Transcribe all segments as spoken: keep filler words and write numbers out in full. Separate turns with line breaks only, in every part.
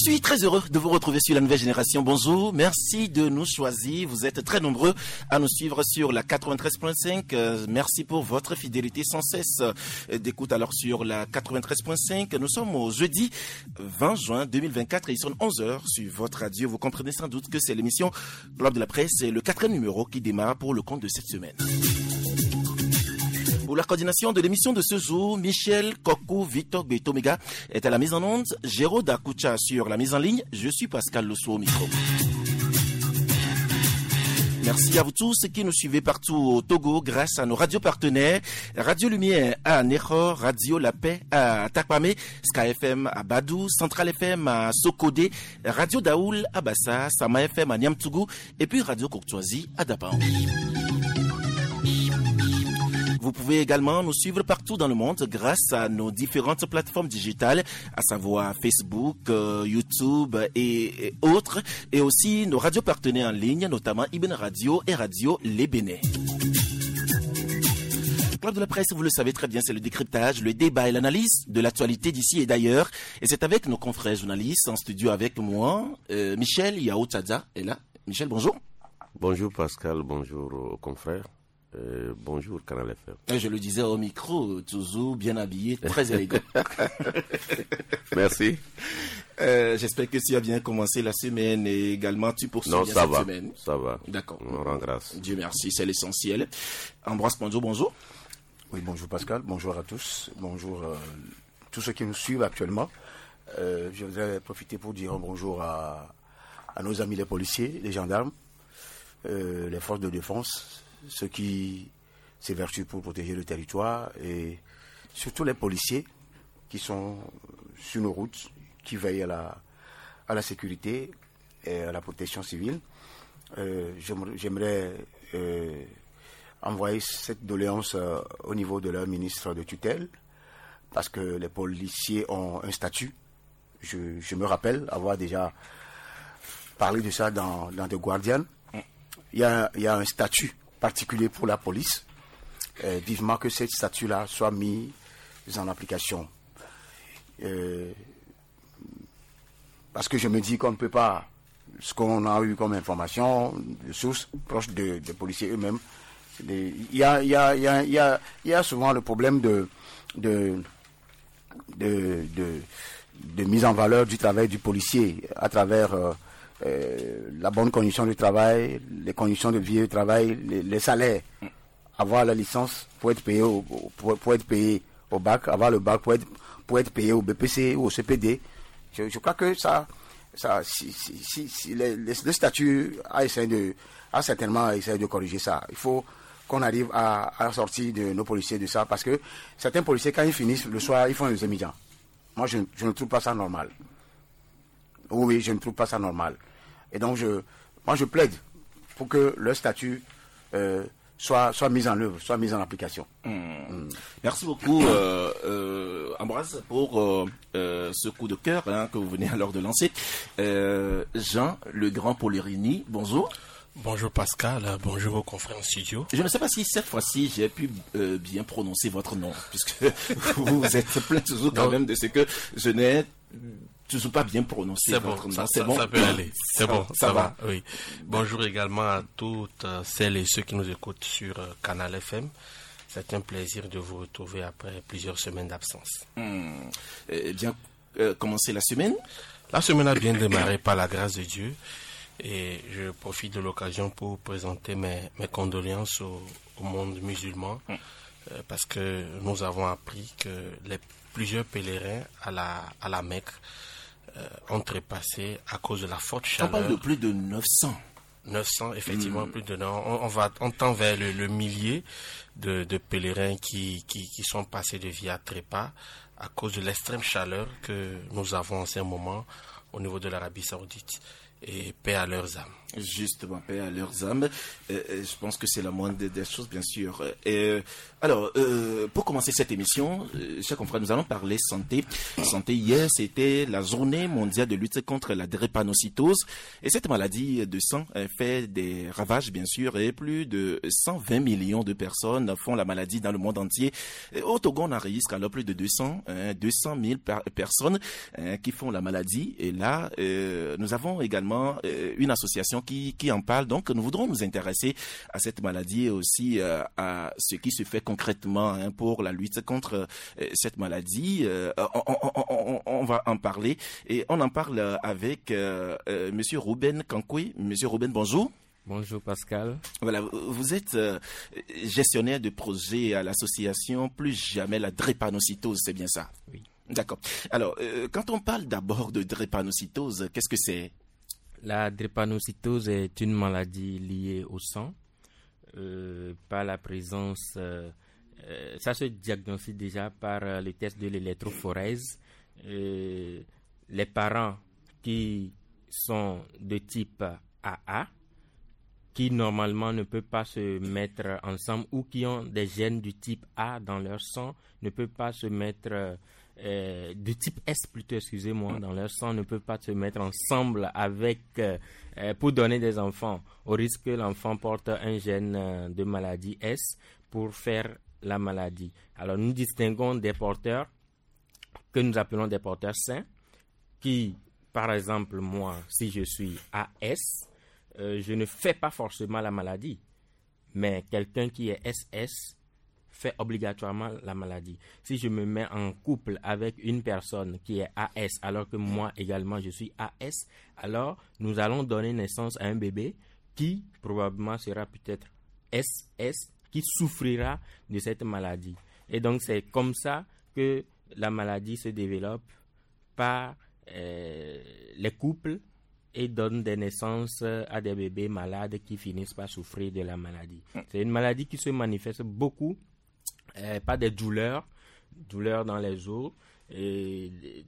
suis très heureux de vous retrouver sur la nouvelle génération. Bonjour, merci de nous choisir. Vous êtes très nombreux à nous suivre sur la quatre-vingt-treize point cinq. Euh, merci pour votre fidélité sans cesse euh, d'écoute alors sur la quatre-vingt-treize point cinq. Nous sommes au jeudi vingt juin deux mille vingt-quatre et il sonne onze heures sur votre radio. Vous comprenez sans doute que c'est l'émission Globe de la Presse. C'est le quatrième numéro qui démarre pour le compte de cette semaine. Pour la coordination de l'émission de ce jour, Michel Kokou Victor Betomega est à la mise en onde, Géraud Dakoucha sur la mise en ligne. Je suis Pascal Losso au micro. Merci à vous tous qui nous suivez partout au Togo grâce à nos radios partenaires. Radio Lumière à Nehor, Radio La Paix à Takpame, Sky F M à Badou, Central F M à Sokodé, Radio Daoul à Bassa, Sama F M à Niamtougou et puis Radio Courtoisie à Dapaon. Vous pouvez également nous suivre partout dans le monde grâce à nos différentes plateformes digitales, à savoir Facebook, euh, YouTube et, et autres, et aussi nos radios partenaires en ligne, notamment Ibn Radio et Radio Les Bénets. Le Club de la Presse, vous le savez très bien, c'est le décryptage, le débat et l'analyse de l'actualité d'ici et d'ailleurs. Et c'est avec nos confrères journalistes en studio avec moi, euh, Michel Yaoutadza est là. Michel, bonjour.
Bonjour Pascal, bonjour aux confrères. Euh, bonjour Canal F M.
Je le disais au micro, toujours bien habillé, très élégant.
Merci.
Euh, j'espère que tu as bien commencé la semaine et également tu poursuis
non,
bien
ça
cette
va,
semaine.
Ça va.
D'accord.
On rend grâce.
Dieu merci, c'est l'essentiel. Ambroise Ponzo, bonjour.
Oui, bonjour Pascal, bonjour à tous, bonjour euh, tous ceux qui nous suivent actuellement. Euh, je voudrais profiter pour dire un bonjour à, à nos amis les policiers, les gendarmes, euh, les forces de défense, ceux qui s'évertuent pour protéger le territoire et surtout les policiers qui sont sur nos routes, qui veillent à la, à la sécurité et à la protection civile. Euh, j'aimerais euh, envoyer cette doléance euh, au niveau de leur ministre de tutelle parce que les policiers ont un statut. Je, je me rappelle avoir déjà parlé de ça dans, dans The Guardian. Il y a, il y a un statut particulier pour la police, euh, vivement que ce statut-là soit mis en application. Euh, parce que je me dis qu'on ne peut pas, ce qu'on a eu comme information, de sources proches des de policiers eux-mêmes, il y a, y a, y a, y a, y a souvent le problème de, de, de, de, de mise en valeur du travail du policier à travers euh, Euh, la bonne condition du travail, les conditions de vie du travail, les, les salaires, avoir la licence pour être payé au, pour, pour être payé au bac, avoir le bac pour être, pour être payé au B P C ou au C P D. Je, je crois que ça, ça, si, si, si, si les, les, le statut a essayé de, a certainement essayé de corriger ça. Il faut qu'on arrive à, à sortir de nos policiers de ça parce que certains policiers, quand ils finissent le soir, ils font les émigrants. Moi, je, je ne trouve pas ça normal. Oui, je ne trouve pas ça normal. Et donc, je, moi, je plaide pour que le statut euh, soit, soit mis en œuvre, soit mis en application.
Mmh. Mmh. Merci beaucoup, euh, euh, Ambroise, pour euh, euh, ce coup de cœur hein, que vous venez alors de lancer. Euh, Jean, le grand Polirini, bonjour.
Bonjour Pascal, bonjour aux confrères en studio.
Je ne sais pas si cette fois-ci j'ai pu euh, bien prononcer votre nom, puisque vous êtes plein toujours quand même de ce que je n'ai toujours pas bien prononcé.
C'est bon,
votre nom.
ça,
C'est
ça,
bon,
ça peut aller. C'est bon, ça,
ça
va.
va.
Oui. Bonjour également à toutes celles et ceux qui nous écoutent sur Canal F M. C'est un plaisir de vous retrouver après plusieurs semaines d'absence.
Mmh. Eh bien, euh, commencer la semaine.
La semaine a bien démarré par la grâce de Dieu. Et je profite de l'occasion pour présenter mes, mes condoléances au, au monde musulman mmh. euh, parce que nous avons appris que les plusieurs pèlerins à la, à la Mecque euh, ont trépassé à cause de la forte chaleur.
On parle de plus de neuf cents.
neuf cents, effectivement,
mmh.
plus de on, on va on tend vers le, le millier de, de pèlerins qui, qui, qui sont passés de Via Trépas à cause de l'extrême chaleur que nous avons en ce moment au niveau de l'Arabie Saoudite. et paix à leurs âmes.
Justement, paix à leurs âmes. Euh, je pense que c'est la moindre des, des choses, bien sûr. Et, alors, euh, pour commencer cette émission, euh, chers confrères, nous allons parler santé. Santé, hier, c'était la journée mondiale de lutte contre la drépanocytose. Et cette maladie de sang euh, fait des ravages, bien sûr, et plus de cent vingt millions de personnes font la maladie dans le monde entier. Et au Togo, on enregistre alors plus de deux cents, hein, deux cent mille per- personnes hein, qui font la maladie. Et là, euh, nous avons également euh, une association Qui, qui en parle. Donc, nous voudrons nous intéresser à cette maladie et aussi euh, à ce qui se fait concrètement hein, pour la lutte contre euh, cette maladie. Euh, on, on, on, on va en parler et on en parle avec euh, euh, Monsieur Ruben Kankwe. Monsieur Ruben, bonjour.
Bonjour Pascal.
Voilà, vous êtes euh, gestionnaire de projet à l'association Plus Jamais la Drépanocytose, c'est bien ça?
Oui.
D'accord. Alors, euh, quand on parle d'abord de drépanocytose, qu'est-ce que c'est?
La drépanocytose est une maladie liée au sang euh, par la présence, euh, euh, ça se diagnostique déjà par euh, le test de l'électrophorèse. Euh, les parents qui sont de type A A, qui normalement ne peuvent pas se mettre ensemble ou qui ont des gènes du type A dans leur sang, ne peuvent pas se mettre... Euh, Euh, de type S plutôt, excusez-moi, dans leur sang, ne peuvent pas se mettre ensemble avec euh, euh, pour donner des enfants, au risque que l'enfant porte un gène euh, de maladie S pour faire la maladie. Alors nous distinguons des porteurs que nous appelons des porteurs sains, qui, par exemple, moi, si je suis A S, euh, je ne fais pas forcément la maladie, mais quelqu'un qui est S S fait obligatoirement la maladie. Si je me mets en couple avec une personne qui est A S, alors que moi également je suis A S, alors nous allons donner naissance à un bébé qui probablement sera peut-être S S, qui souffrira de cette maladie. Et donc c'est comme ça que la maladie se développe par euh, les couples et donne des naissances à des bébés malades qui finissent par souffrir de la maladie. C'est une maladie qui se manifeste beaucoup Euh, pas des douleurs, douleurs dans les os. Et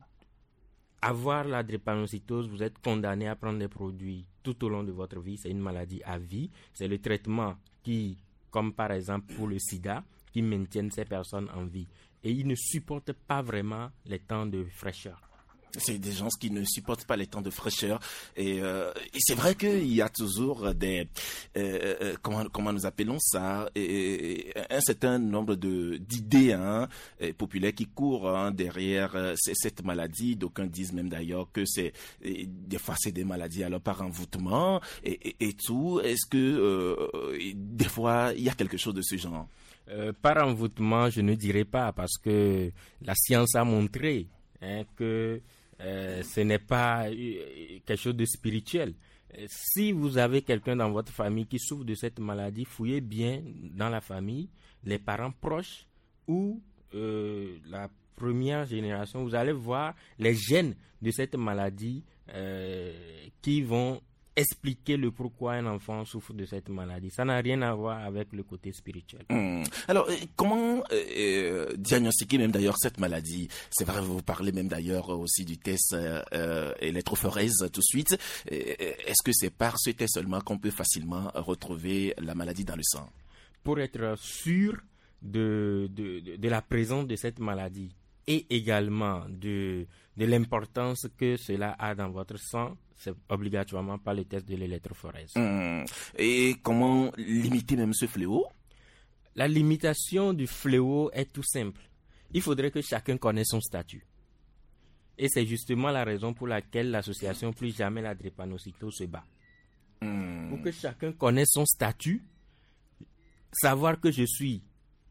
avoir la drépanocytose, vous êtes condamné à prendre des produits tout au long de votre vie. C'est une maladie à vie. C'est le traitement qui, comme par exemple pour le sida, qui maintiennent ces personnes en vie. Et ils ne supportent pas vraiment les temps de fraîcheur.
C'est des gens qui ne supportent pas les temps de fraîcheur et, euh, et c'est vrai qu'il y a toujours des euh, euh, comment comment nous appelons ça et, et un certain nombre de d'idées hein, populaires qui courent hein, derrière euh, cette maladie. D'aucuns disent même d'ailleurs que c'est et, des fois c'est des maladies alors par envoûtement et, et, et tout. Est-ce que euh, des fois il y a quelque chose de ce genre?
Euh, par envoûtement, je ne dirais pas parce que la science a montré hein, que Euh, ce n'est pas euh, quelque chose de spirituel. Euh, si vous avez quelqu'un dans votre famille qui souffre de cette maladie, fouillez bien dans la famille, les parents proches ou euh, la première génération. Vous allez voir les gènes de cette maladie euh, qui vont expliquer le pourquoi un enfant souffre de cette maladie. Ça n'a rien à voir avec le côté spirituel.
Mmh. Alors, comment euh, diagnostiquer même d'ailleurs cette maladie? C'est vrai, vous parlez même d'ailleurs aussi du test euh, électrophorèse tout de suite. Est-ce que c'est par ce test seulement qu'on peut facilement retrouver la maladie dans le sang?
Pour être sûr de, de, de, de la présence de cette maladie et également de, de l'importance que cela a dans votre sang, c'est obligatoirement par le test de l'électrophorèse.
Mmh. Et comment limiter même ce fléau?
La limitation du fléau est tout simple. Il faudrait que chacun connaisse son statut. Et c'est justement la raison pour laquelle l'association Plus Jamais la Drépanocytose se bat. Mmh. Pour que chacun connaisse son statut, savoir que je suis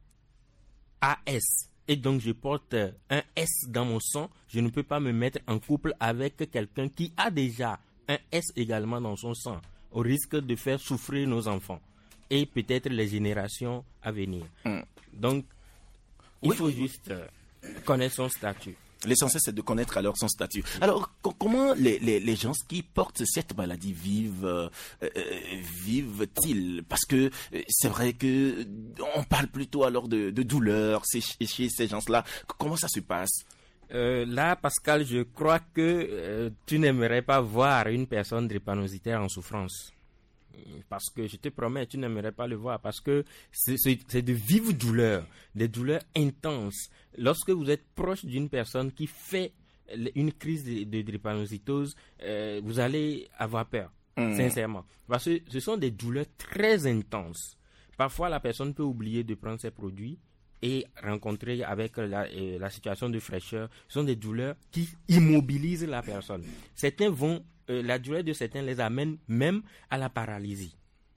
A S et donc je porte un S dans mon sang, je ne peux pas me mettre en couple avec quelqu'un qui a déjà un S également dans son sang, au risque de faire souffrir nos enfants et peut-être les générations à venir. Mm. Donc, il oui, faut oui. juste connaître son statut.
L'essentiel, c'est de connaître alors son statut. Alors, co- comment les, les, les gens qui portent cette maladie vivent, euh, euh, vivent-ils? Parce que euh, c'est vrai que on parle plutôt alors de, de douleur chez, chez ces gens-là. Comment ça se passe?
Euh, là, Pascal, je crois que euh, tu n'aimerais pas voir une personne drépanocytaire en souffrance. Parce que je te promets, tu n'aimerais pas le voir. Parce que c'est, c'est, c'est de vives douleurs, des douleurs intenses. Lorsque vous êtes proche d'une personne qui fait une crise de, de drépanocytose, euh, vous allez avoir peur, mmh. sincèrement. Parce que ce sont des douleurs très intenses. Parfois, la personne peut oublier de prendre ses produits et rencontrer avec la, euh, la situation de fraîcheur. Ce sont des douleurs qui immobilisent la personne. Certains vont, euh, la douleur de certains les amène même à la paralysie.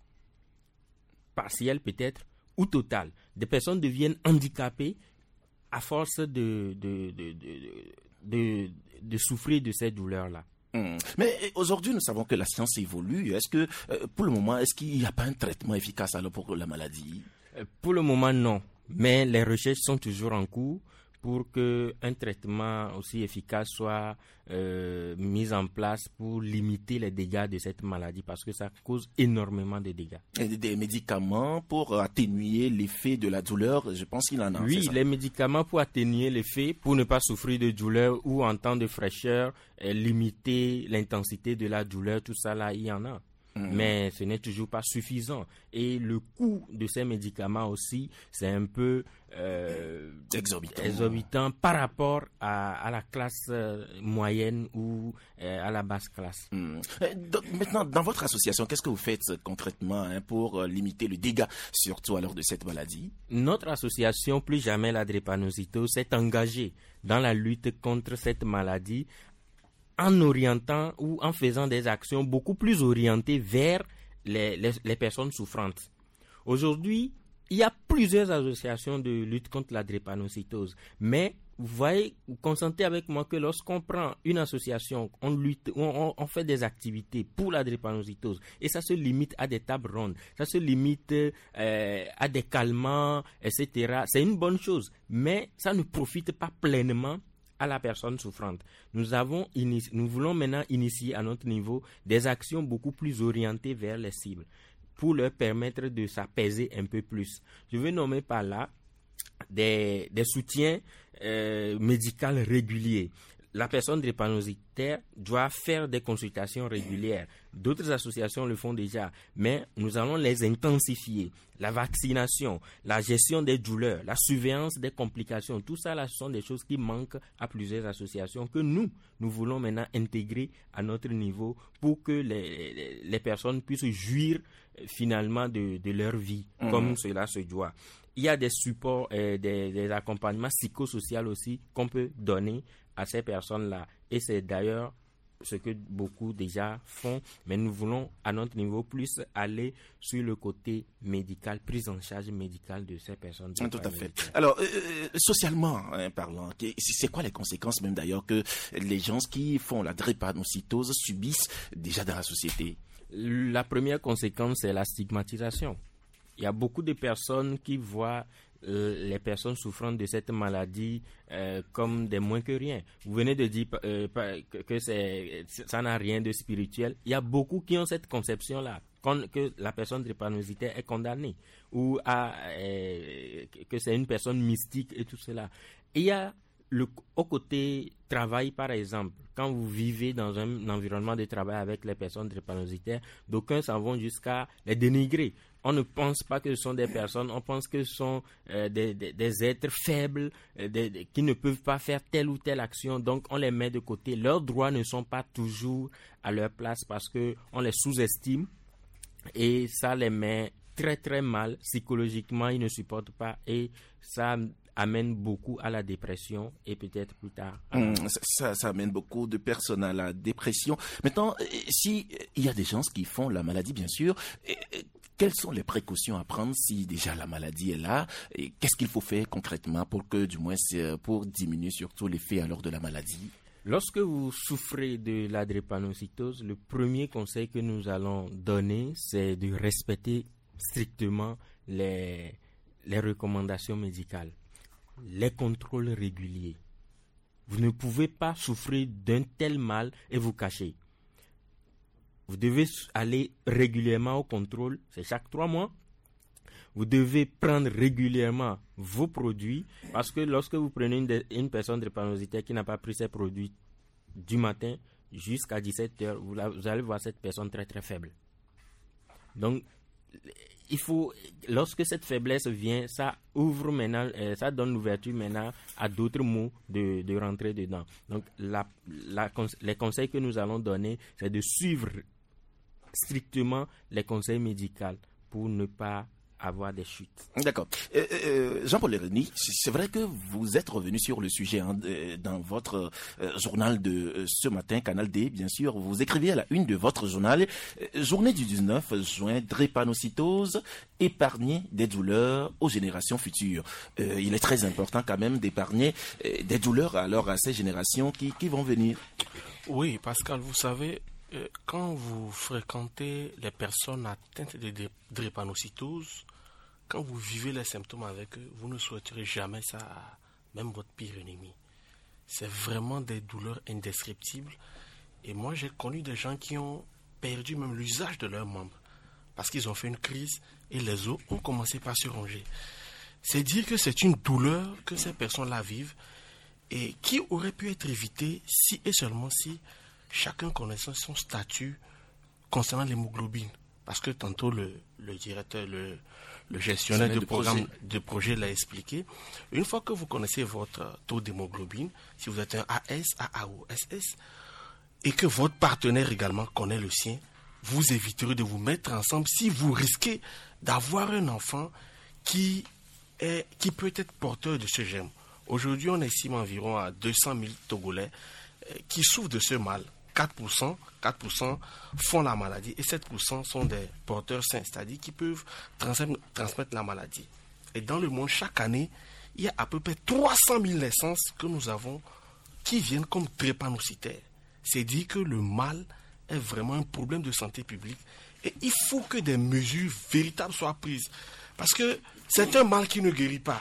Partielle peut-être ou totale. Des personnes deviennent handicapées à force de, de, de, de, de, de souffrir de ces douleurs-là.
Mmh. Mais aujourd'hui, nous savons que la science évolue. Est-ce que, euh, pour le moment, est-ce qu'il n'y a pas un traitement efficace alors pour la maladie?
euh, Pour le moment, non. Mais les recherches sont toujours en cours pour qu'un traitement aussi efficace soit euh, mis en place pour limiter les dégâts de cette maladie, parce que ça cause énormément de dégâts.
Et des médicaments pour atténuer l'effet de la douleur, je pense qu'il en a.
Oui, les médicaments pour atténuer l'effet, pour ne pas souffrir de douleur ou en temps de fraîcheur, euh, limiter l'intensité de la douleur, tout ça là, il y en a. Mmh. Mais ce n'est toujours pas suffisant. Et le coût de ces médicaments aussi, c'est un peu euh,
exorbitant.
exorbitant par rapport à, à la classe euh, moyenne ou euh, à la basse classe.
Mmh. Donc, maintenant, dans votre association, qu'est-ce que vous faites concrètement hein, pour euh, limiter le dégât, surtout à l'heure de cette maladie?
Notre association, Plus jamais la drépanocytose, s'est engagée dans la lutte contre cette maladie en orientant ou en faisant des actions beaucoup plus orientées vers les, les, les personnes souffrantes. Aujourd'hui, il y a plusieurs associations de lutte contre la drépanocytose, mais vous voyez, vous consentez avec moi que lorsqu'on prend une association, on lutte, on, on fait des activités pour la drépanocytose, et ça se limite à des tables rondes, ça se limite euh, à des calmants, et cetera. C'est une bonne chose, mais ça ne profite pas pleinement à la personne souffrante. Nous avons inici- nous voulons maintenant initier à notre niveau des actions beaucoup plus orientées vers les cibles pour leur permettre de s'apaiser un peu plus. Je veux nommer par là des, des soutiens euh, médicaux réguliers. La personne drépanocytaire doit faire des consultations régulières. D'autres associations le font déjà, mais nous allons les intensifier. La vaccination, la gestion des douleurs, la surveillance des complications, tout ça là, ce sont des choses qui manquent à plusieurs associations que nous, nous voulons maintenant intégrer à notre niveau pour que les, les, les personnes puissent jouir finalement de, de leur vie, mmh. comme cela se doit. Il y a des supports, euh, des, des accompagnements psychosociaux aussi qu'on peut donner à ces personnes-là. Et c'est d'ailleurs ce que beaucoup déjà font, mais nous voulons à notre niveau plus aller sur le côté médical, prise en charge médicale de ces personnes.
Tout à fait. Alors, euh, socialement hein, parlant, c'est quoi les conséquences même d'ailleurs que les gens qui font la drépanocytose subissent déjà dans la société?
La première conséquence, c'est la stigmatisation. Il y a beaucoup de personnes qui voient euh, les personnes souffrant de cette maladie euh, comme des moins que rien. Vous venez de dire euh, que, que c'est, ça n'a rien de spirituel. Il y a beaucoup qui ont cette conception-là, que la personne drépanocytaire est condamnée ou à, euh, que c'est une personne mystique et tout cela. Et il y a le, au côté travail, par exemple, quand vous vivez dans un, un environnement de travail avec les personnes drépanocytaires, d'aucuns s'en vont jusqu'à les dénigrer. On ne pense pas que ce sont des personnes, on pense que ce sont euh, des, des, des êtres faibles euh, des, des, qui ne peuvent pas faire telle ou telle action, donc on les met de côté. Leurs droits ne sont pas toujours à leur place parce qu'on les sous-estime et ça les met très très mal. Psychologiquement, ils ne supportent pas et ça amène beaucoup à la dépression et peut-être plus tard.
Mmh, ça, ça amène beaucoup de personnes à la dépression. Maintenant, si il y a des gens qui font la maladie, bien sûr, quelles sont les précautions à prendre si déjà la maladie est là? Et qu'est-ce qu'il faut faire concrètement pour que, du moins, pour diminuer surtout l'effet alors de la maladie?
Lorsque vous souffrez de la drépanocytose, le premier conseil que nous allons donner, c'est de respecter strictement les, les recommandations médicales, les contrôles réguliers. Vous ne pouvez pas souffrir d'un tel mal et vous cacher. Vous devez aller régulièrement au contrôle, c'est chaque trois mois. Vous devez prendre régulièrement vos produits, parce que lorsque vous prenez une, de, une personne drépanocytaire qui n'a pas pris ses produits du matin jusqu'à dix-sept heures, vous, la, vous allez voir cette personne très très faible. Donc, il faut, lorsque cette faiblesse vient, ça ouvre maintenant, euh, ça donne l'ouverture maintenant à d'autres mots de, de rentrer dedans. Donc, la, la, les conseils que nous allons donner, c'est de suivre strictement les conseils médicaux pour ne pas avoir des chutes.
D'accord. Euh, euh, Jean-Paul Lereny, c'est vrai que vous êtes revenu sur le sujet hein, dans votre euh, journal de euh, ce matin, Canal D, bien sûr. Vous écrivez à la une de votre journal, euh, journée du dix-neuf juin, drépanocytose, épargner des douleurs aux générations futures. Euh, il est très important quand même d'épargner euh, des douleurs alors à ces générations qui, qui vont venir.
Oui, Pascal, vous savez, euh, quand vous fréquentez les personnes atteintes de drépanocytose, quand vous vivez les symptômes avec eux, vous ne souhaiterez jamais ça à même votre pire ennemi. C'est vraiment des douleurs indescriptibles. Et moi, j'ai connu des gens qui ont perdu même l'usage de leurs membres parce qu'ils ont fait une crise et les os ont commencé par se ronger. C'est dire que c'est une douleur que ces personnes-là vivent et qui aurait pu être évitée si et seulement si chacun connaissait son statut concernant l'hémoglobine. Parce que tantôt le, le directeur, le, le gestionnaire de, de programme projet. de projet l'a expliqué. Une fois que vous connaissez votre taux d'hémoglobine, si vous êtes un A S, A A ou S S, et que votre partenaire également connaît le sien, vous éviterez de vous mettre ensemble si vous risquez d'avoir un enfant qui, est, qui peut être porteur de ce gène. Aujourd'hui, on estime environ à deux cent mille Togolais qui souffrent de ce mal. quatre pour cent, quatre pour cent font la maladie et sept pour cent sont des porteurs sains, c'est-à-dire qui peuvent transmettre la maladie. Et dans le monde, chaque année, il y a à peu près trois cent mille naissances que nous avons qui viennent comme drépanocytaires. C'est dire que le mal est vraiment un problème de santé publique et il faut que des mesures véritables soient prises. Parce que c'est un mal qui ne guérit pas.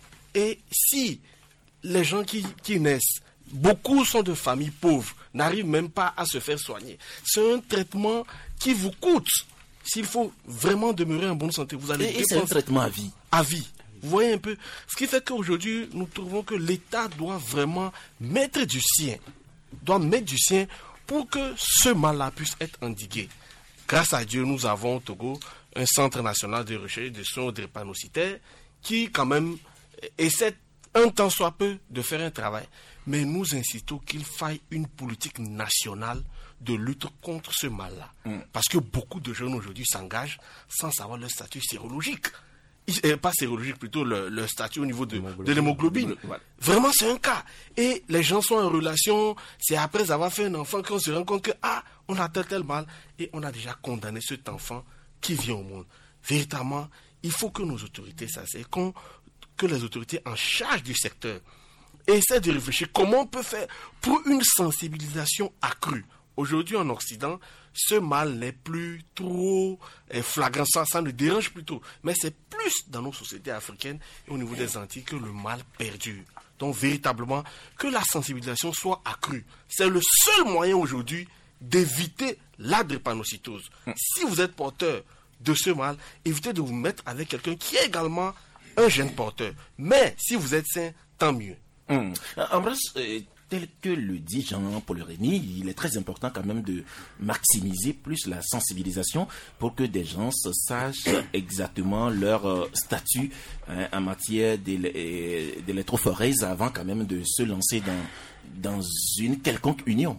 Et si les gens qui, qui naissent, beaucoup sont de familles pauvres, n'arrivent même pas à se faire soigner. C'est un traitement qui vous coûte. S'il faut vraiment demeurer en bonne santé, vous allez...
Et, et c'est un traitement à vie.
À vie. Vous voyez un peu. Ce qui fait qu'aujourd'hui, nous trouvons que l'État doit vraiment mettre du sien. Doit mettre du sien pour que ce mal-là puisse être endigué. Grâce à Dieu, nous avons au Togo un centre national de recherche de soins drépanocytaires qui, quand même, essaie un temps soit peu de faire un travail. Mais nous insistons qu'il faille une politique nationale de lutte contre ce mal-là. Mm. Parce que beaucoup de jeunes aujourd'hui s'engagent sans savoir leur statut sérologique. Euh, pas sérologique, plutôt le, le statut au niveau de, de l'hémoglobine. Voilà. Vraiment, c'est un cas. Et les gens sont en relation, c'est après avoir fait un enfant qu'on se rend compte que, ah, on a tel tel mal, et on a déjà condamné cet enfant qui vient au monde. Véritablement, il faut que nos autorités s'asseyent, qu'on, que les autorités en charge du secteur essaient de réfléchir comment on peut faire pour une sensibilisation accrue. Aujourd'hui, en Occident, ce mal n'est plus trop flagrant, ça, ça nous dérange plutôt. Mais c'est plus dans nos sociétés africaines et au niveau des Antilles que le mal perdure. Donc, véritablement, que la sensibilisation soit accrue. C'est le seul moyen aujourd'hui d'éviter la drépanocytose. Si vous êtes porteur de ce mal, évitez de vous mettre avec quelqu'un qui est également un jeune porteur. Mais si vous êtes sain, tant mieux.
Hum. Ambroise, euh, tel que le dit Jean-Paul Lereny, il est très important quand même de maximiser plus la sensibilisation pour que des gens sachent exactement leur euh, statut hein, en matière d'électrophorèse avant quand même de se lancer dans, dans une quelconque union.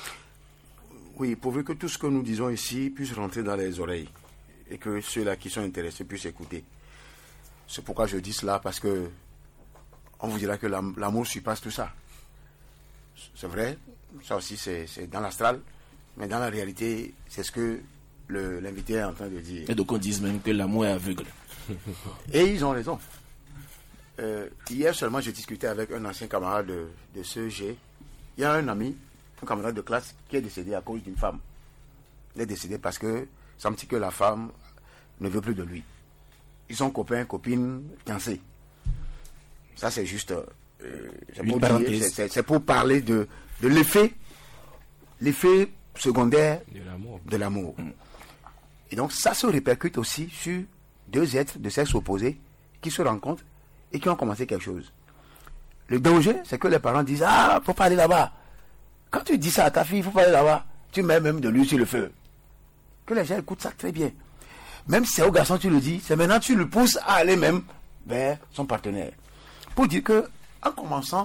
Oui, pourvu que tout ce que nous disons ici puisse rentrer dans les oreilles et que ceux-là qui sont intéressés puissent écouter. C'est pourquoi je dis cela, parce que on vous dira que l'amour surpasse tout ça. C'est vrai, ça aussi c'est, c'est dans l'astral, mais dans la réalité, c'est ce que le, l'invité est en train de dire.
Et donc on dit même que l'amour est aveugle.
Et ils ont raison. Euh, hier seulement, j'ai discuté avec un ancien camarade de, de ce G. Il y a un ami, un camarade de classe, qui est décédé à cause d'une femme. Il est décédé parce que semble que la femme ne veut plus de lui. Ils sont copains, copines, fiancés. Ça, c'est juste... Euh, c'est, pour dire, c'est, c'est, c'est pour parler de, de l'effet, l'effet secondaire
de l'amour.
De l'amour. Mm. Et donc, ça se répercute aussi sur deux êtres de sexe opposé qui se rencontrent et qui ont commencé quelque chose. Le danger, c'est que les parents disent « Ah, faut pas aller là-bas ». Quand tu dis ça à ta fille, il faut pas aller là-bas, tu mets même de l'huile sur le feu. Que les gens écoutent ça très bien. Même si c'est au garçon tu le dis, c'est maintenant tu le pousses à aller même vers son partenaire. Pour dire que, en commençant,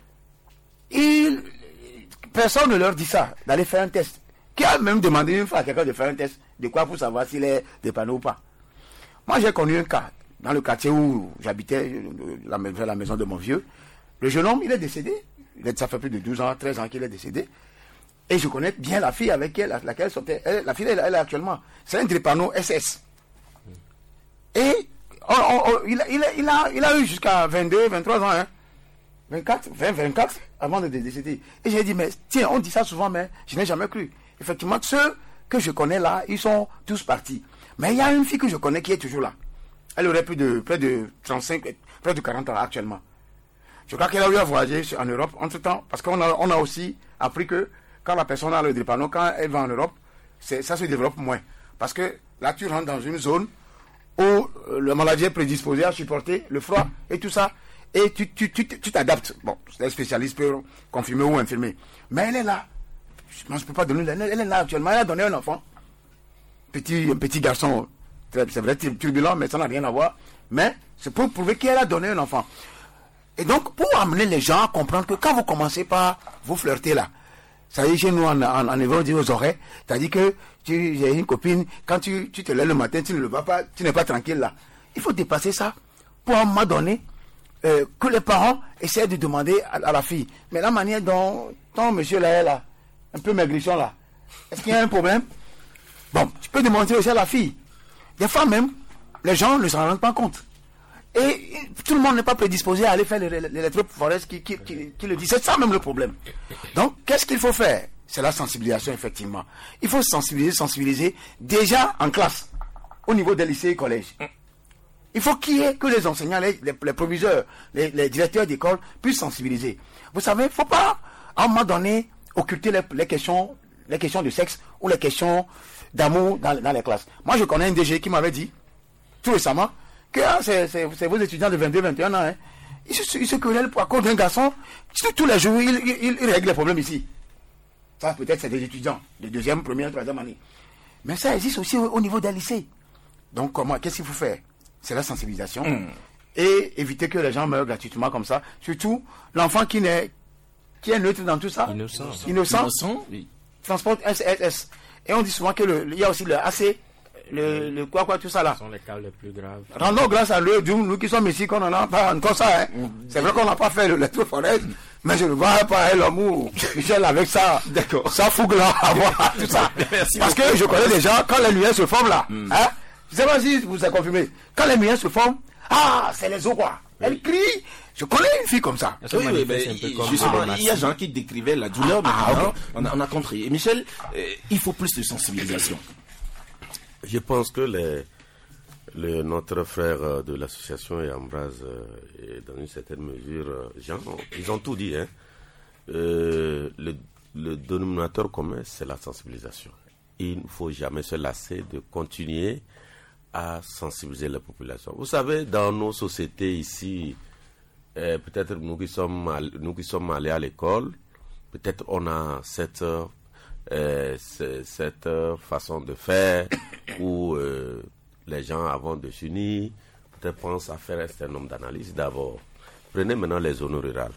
il, personne ne leur dit ça, d'aller faire un test. Qui a même demandé une fois à quelqu'un de faire un test, de quoi pour savoir s'il est dépanné ou pas. Moi j'ai connu un cas, dans le quartier où j'habitais, la, vers la maison de mon vieux. Le jeune homme, il est décédé. Il est, ça fait plus de douze ans, treize ans qu'il est décédé. Et je connais bien la fille avec elle, laquelle sortait. Elle, la fille, elle, elle est actuellement. C'est un drépano S S. Et on, on, on, il, il, il, a, il a eu jusqu'à vingt-deux, vingt-trois ans, hein. vingt-quatre, vingt, vingt-quatre, avant de décéder. Et j'ai dit, mais tiens, on dit ça souvent, mais je n'ai jamais cru. Effectivement, ceux que je connais là, ils sont tous partis. Mais il y a une fille que je connais qui est toujours là. Elle aurait plus de, près de trente-cinq, près de quarante ans actuellement. Je crois qu'elle a eu à voyager en Europe entre-temps, parce qu'on a, on a aussi appris que quand la personne a le drépano, quand elle va en Europe, c'est, ça se développe moins. Parce que là, tu rentres dans une zone où le maladie est prédisposé à supporter le froid et tout ça, et tu, tu, tu, tu t'adaptes. Bon, les spécialistes peuvent confirmer ou infirmer. Mais elle est là. Je ne peux pas donner, elle est là actuellement, elle a donné un enfant. Petit, un petit garçon, c'est vrai, turbulent, mais ça n'a rien à voir. Mais c'est pour prouver qu'elle a donné un enfant. Et donc, pour amener les gens à comprendre que quand vous commencez par vous flirter là, ça y est, chez nous, en, en, en hébreu, on dit aux oreilles, c'est-à-dire que tu j'ai une copine, quand tu, tu te lèves le matin, tu ne le vas pas, tu n'es pas tranquille là. Il faut dépasser ça pour à un moment donné euh, que les parents essaient de demander à, à la fille. Mais la manière dont ton monsieur là est là, un peu maigrichon là, est-ce qu'il y a un problème? Bon, tu peux demander aussi à la fille. Des fois même, les gens ne s'en rendent pas compte. Et tout le monde n'est pas prédisposé à aller faire l'électrophorèse qui, qui, qui, qui le dit. C'est ça même le problème. Donc, qu'est-ce qu'il faut faire? C'est la sensibilisation, effectivement. Il faut sensibiliser, sensibiliser déjà en classe, au niveau des lycées et collèges. Il faut qu'il y ait que les enseignants, les, les, les proviseurs, les, les directeurs d'école puissent sensibiliser. Vous savez, il ne faut pas, à un moment donné, occulter les, les, questions, les questions de sexe ou les questions d'amour dans, dans les classes. Moi, je connais un D G qui m'avait dit, tout récemment, que ah, c'est, c'est, c'est vos étudiants de vingt-deux, vingt et un ans, hein. Ils se, ils se querellent à cause d'un garçon. Tous les jours, ils, ils, ils règlent les problèmes ici. Ça, peut-être, c'est des étudiants de deuxième, première, troisième année. Mais ça existe aussi au, au niveau des lycées. Donc, comment, qu'est-ce qu'il faut faire? C'est la sensibilisation. Mmh. Et éviter que les gens meurent gratuitement comme ça. Surtout, l'enfant qui, n'est, qui est neutre dans tout ça.
Innocent.
Innocent.
Innocent, oui.
Transporte S S S. Et on dit souvent que le, il y a aussi le A C. Le, le quoi, quoi, tout ça là.
Ce sont les cas les plus graves.
Rendons grâce à eux, nous qui sommes ici, qu'on n'en a pas encore ça. Hein. C'est vrai qu'on n'a pas fait le l'électrophorèse, mais je ne vois pas l'amour. Michel avec ça, d'accord. Ça fougue là, avoir tout ça. Merci Parce beaucoup. Que je connais des gens, quand les lumières se forment là, mm. hein, je ne sais pas si vous avez confirmé, quand les lumières se forment, ah, c'est les eaux quoi. Elle oui. crie. Je connais une fille comme ça.
Oui, oui, mais justement, il y a gens qui décrivaient la douleur, mais ah, okay. on, a, on a compris. Et Michel, euh, il faut plus de sensibilisation.
Je pense que les, les, notre frère de l'association et Ambroise, et dans une certaine mesure, Jean, ils ont tout dit. Hein. Euh, le, le dénominateur commun, c'est la sensibilisation. Il ne faut jamais se lasser de continuer à sensibiliser la population. Vous savez, dans nos sociétés ici, euh, peut-être nous qui sommes, nous qui sommes allés à l'école, peut-être on a cette... Euh, cette euh, façon de faire où euh, les gens avant de s'unir peut-être pensent à faire un certain nombre d'analyses d'abord. Prenez maintenant les zones rurales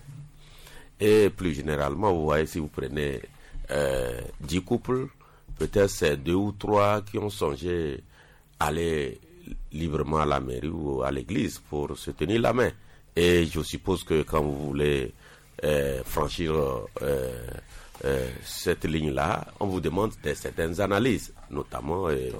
et plus généralement vous voyez si vous prenez euh, dix couples, peut-être c'est deux ou trois qui ont songé aller librement à la mairie ou à l'église pour se tenir la main. Et je suppose que quand vous voulez euh, franchir euh, Euh, cette ligne-là, on vous demande de certaines analyses, notamment euh,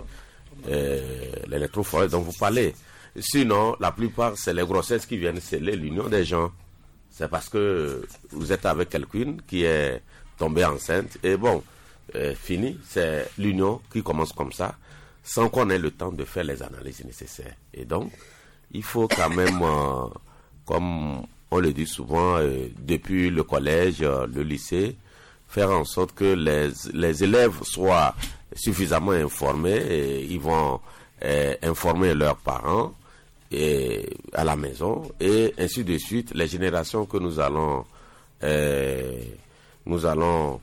euh, l'électrophorèse dont vous parlez. Sinon, la plupart, c'est les grossesses qui viennent sceller l'union des gens. C'est parce que vous êtes avec quelqu'une qui est tombée enceinte, et bon, euh, fini, c'est l'union qui commence comme ça, sans qu'on ait le temps de faire les analyses nécessaires. Et donc, il faut quand même, euh, comme on le dit souvent, euh, depuis le collège, euh, le lycée, faire en sorte que les, les élèves soient suffisamment informés et ils vont euh, informer leurs parents et, à la maison, et ainsi de suite. Les générations que nous allons, euh, nous allons,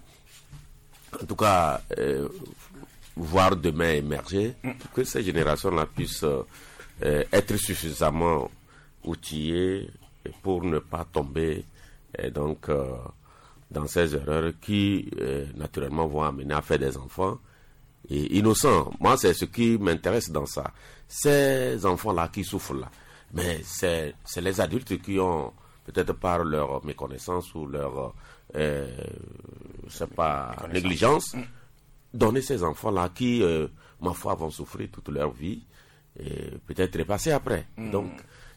en tout cas, euh, voir demain émerger, que ces générations-là puissent euh, être suffisamment outillées pour ne pas tomber et donc euh, dans ces erreurs qui euh, naturellement vont amener à faire des enfants et innocents. Moi, c'est ce qui m'intéresse dans ça. Ces enfants-là qui souffrent là, mais c'est, c'est les adultes qui ont, peut-être par leur méconnaissance ou leur euh, je sais pas, négligence, donner ces enfants-là qui, euh, ma foi, vont souffrir toute leur vie et peut-être repasser après. Mmh. Donc,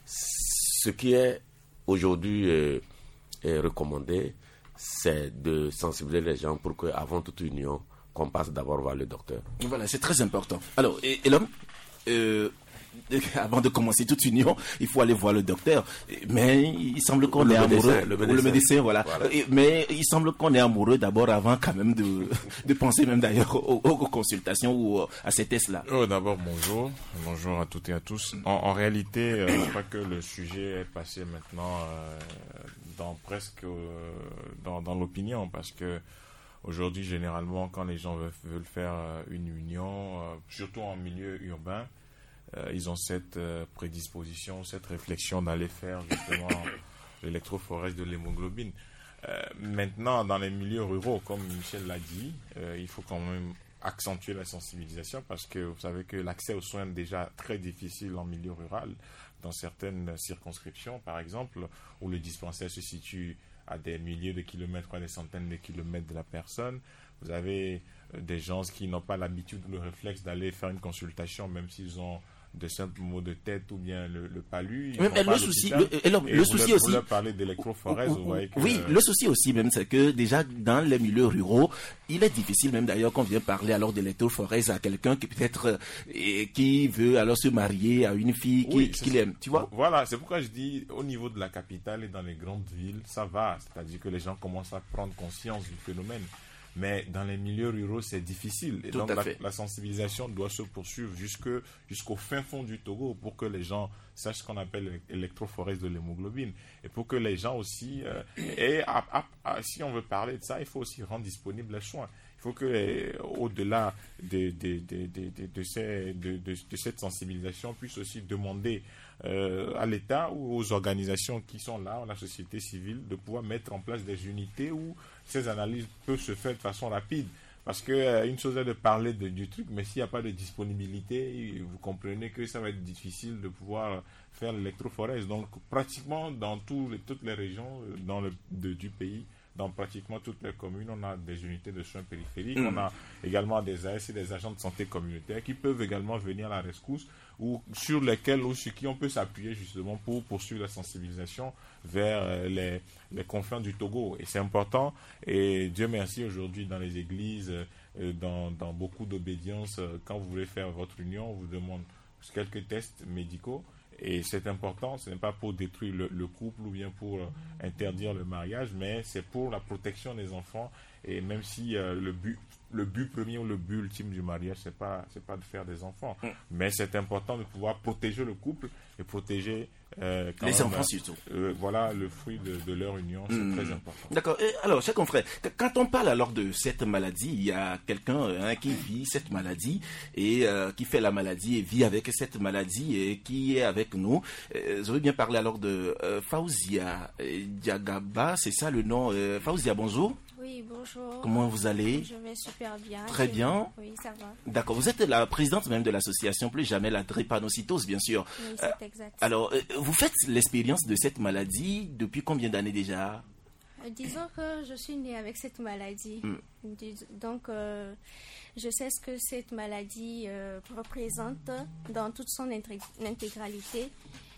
ce qui est aujourd'hui euh, est recommandé, c'est de sensibiliser les gens pour qu'avant toute union, qu'on passe d'abord voir le docteur.
Voilà, c'est très important. Alors, et, et l'homme, euh, avant de commencer toute union, il faut aller voir le docteur. Mais il semble qu'on est amoureux. Le médecin, le médecin voilà. voilà. Mais il semble qu'on est amoureux d'abord avant quand même de, de penser même d'ailleurs aux, aux consultations ou à ces tests-là.
Oh, d'abord, bonjour. Bonjour à toutes et à tous. En, en réalité, euh, je crois que le sujet est passé maintenant euh, dans presque euh, dans, dans l'opinion, parce que aujourd'hui, généralement, quand les gens veulent, veulent faire une union, euh, surtout en milieu urbain, Euh, ils ont cette euh, prédisposition, cette réflexion d'aller faire justement l'électrophorèse de l'hémoglobine. Euh, maintenant, dans les milieux ruraux, comme Michel l'a dit, euh, il faut quand même accentuer la sensibilisation, parce que vous savez que l'accès aux soins est déjà très difficile en milieu rural, dans certaines circonscriptions, par exemple, où le dispensaire se situe à des milliers de kilomètres, à des centaines de kilomètres de la personne. Vous avez euh, des gens qui n'ont pas l'habitude ou le réflexe d'aller faire une consultation, même s'ils ont de simples maux de tête ou bien le, le palu.
Même, le souci, le, et le,
et
le souci
leur,
aussi.
Leur parler d'électrophorèse, vous voyez que,
oui, le souci aussi même, c'est que déjà dans les milieux ruraux, il est difficile même d'ailleurs qu'on vienne parler alors d'électrophorèse à quelqu'un qui peut-être euh, qui veut alors se marier à une fille qui,
oui,
qu'il aime, tu vois.
Voilà, c'est pourquoi je dis au niveau de la capitale et dans les grandes villes, ça va, c'est-à-dire que les gens commencent à prendre conscience du phénomène. Mais dans les milieux ruraux, c'est difficile. Et
Tout
donc,
à
la,
fait.
la sensibilisation doit se poursuivre jusque, jusqu'au fin fond du Togo pour que les gens sachent ce qu'on appelle l'électrophorèse de l'hémoglobine. Et pour que les gens aussi... Euh, et à, à, à, si on veut parler de ça, il faut aussi rendre disponibles les soins. Il faut que, euh, au-delà de, de, de, de, de, de, ces, de, de, de cette sensibilisation, on puisse aussi demander euh, à l'État ou aux organisations qui sont là, à la société civile, de pouvoir mettre en place des unités où ces analyses peuvent se faire de façon rapide. Parce que euh, une chose est de parler de, du truc, mais s'il n'y a pas de disponibilité, vous comprenez que ça va être difficile de pouvoir faire l'électrophorèse. Donc, pratiquement dans tous les, toutes les régions dans le, de, du pays, dans pratiquement toutes les communes, on a des unités de soins périphériques. Mmh. On a également des A S et des agents de santé communautaires qui peuvent également venir à la rescousse, ou sur lesquels ou sur qui on peut s'appuyer justement pour poursuivre la sensibilisation vers euh, les, les confins du Togo. Et c'est important. Et Dieu merci, aujourd'hui dans les églises, euh, dans, dans beaucoup d'obédiences, euh, quand vous voulez faire votre union, on vous demande quelques tests médicaux. Et c'est important, ce n'est pas pour détruire le, le couple ou bien pour euh, interdire le mariage, mais c'est pour la protection des enfants. Et même si euh, le but le but premier ou le but ultime du mariage, c'est pas c'est pas de faire des enfants, mmh. mais c'est important de pouvoir protéger le couple et protéger euh, quand
les
même,
enfants surtout.
Euh, voilà le fruit de, de leur union, c'est mmh. très important.
D'accord. Et alors, chers confrères, quand on parle alors de cette maladie, il y a quelqu'un hein, qui vit cette maladie et euh, qui fait la maladie et vit avec cette maladie et qui est avec nous. Euh, je veux bien parler alors de euh, Faouzia Diagaba, c'est ça le nom. Euh, Faouzia, bonjour.
Oui, bonjour.
Comment vous allez?
Je vais super bien.
Très bien.
Oui, ça va.
D'accord. Vous êtes la présidente même de l'association Plus Jamais la drépanocytose, bien sûr.
Oui, c'est euh, exact.
Alors, euh, vous faites l'expérience de cette maladie depuis combien d'années déjà?
euh, Disons que je suis née avec cette maladie. Mm. Donc, euh, je sais ce que cette maladie euh, représente dans toute son intégralité.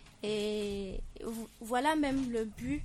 Et voilà même le but.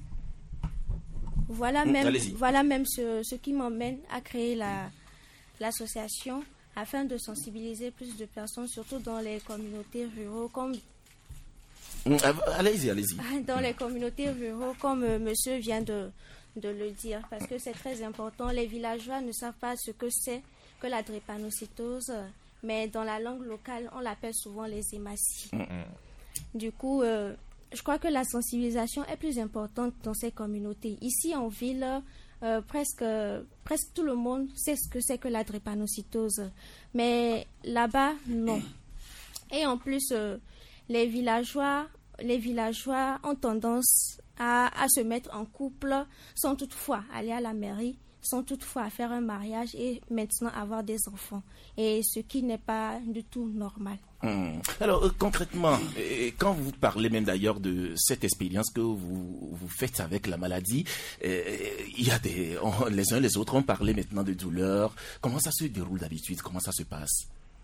Voilà même,
mmh,
voilà même ce, ce qui m'emmène à créer la, l'association afin de sensibiliser plus de personnes, surtout dans les communautés ruraux, comme
mmh, allez-y, allez-y.
Dans les communautés ruraux, comme euh, monsieur vient de, de le dire, parce que c'est très important. Les villageois ne savent pas ce que c'est que la drépanocytose, mais dans la langue locale, on l'appelle souvent les hématies. Mm-hmm. Du coup, euh, je crois que la sensibilisation est plus importante dans ces communautés. Ici, en ville, euh, presque, presque tout le monde sait ce que c'est que la drépanocytose. Mais là-bas, non. Et en plus, euh, les villageois, les villageois ont tendance à, à se mettre en couple sans toutefois aller à la mairie, sans toutefois faire un mariage et maintenant avoir des enfants. Et ce qui n'est pas du tout normal.
Hum. Alors euh, concrètement, euh, quand vous parlez même d'ailleurs de cette expérience que vous, vous faites avec la maladie, euh, il y a des, on, les uns les autres ont parlé maintenant de douleur. Comment ça se déroule d'habitude? Comment ça se passe?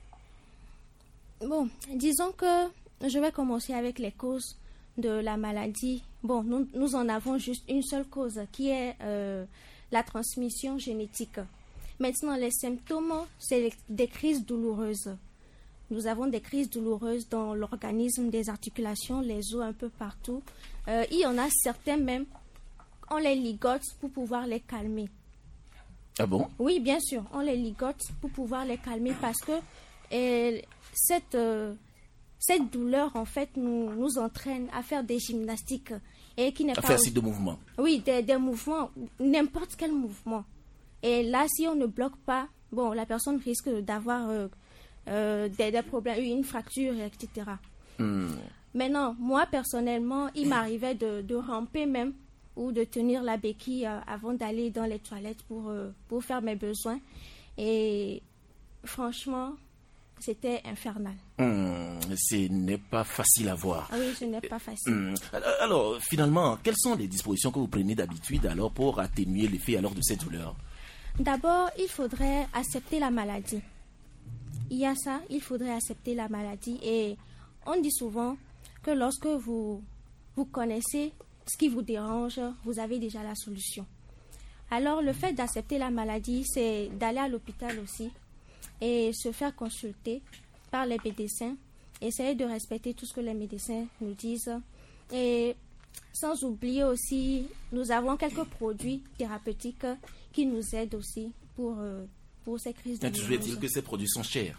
Bon, disons que je vais commencer avec les causes de la maladie. Bon, nous, nous en avons juste une seule cause qui est euh, la transmission génétique. Maintenant, les symptômes, c'est des crises douloureuses. Nous avons des crises douloureuses dans l'organisme, des articulations, les os un peu partout. Euh, il y en a certains même, on les ligote pour pouvoir les calmer.
Ah bon?
Oui, bien sûr, on les ligote pour pouvoir les calmer parce que euh, cette, euh, cette douleur, en fait, nous, nous entraîne à faire des gymnastiques. Et qui n'est
à
pas
faire aussi de mouvements.
Oui, des, des mouvements, n'importe quel mouvement. Et là, si on ne bloque pas, bon, la personne risque d'avoir euh, euh, des, des problèmes, une fracture, et cetera. Mm. Maintenant, moi, personnellement, il m'arrivait de, de ramper même ou de tenir la béquille euh, avant d'aller dans les toilettes pour, euh, pour faire mes besoins. Et franchement, c'était infernal.
Mmh, ce n'est pas facile à voir.
Ah oui, ce n'est pas facile.
Mmh. Alors, alors, finalement, quelles sont les dispositions que vous prenez d'habitude alors pour atténuer l'effet alors de cette douleur?
D'abord, il faudrait accepter la maladie. Il y a ça, il faudrait accepter la maladie. Et on dit souvent que lorsque vous, vous connaissez ce qui vous dérange, vous avez déjà la solution. Alors, le fait d'accepter la maladie, c'est d'aller à l'hôpital aussi et se faire consulter par les médecins, essayer de respecter tout ce que les médecins nous disent. Et sans oublier aussi, nous avons quelques produits thérapeutiques qui nous aident aussi pour, euh, pour ces crises de
douloureuses. Tu veux dire que ces produits sont chers?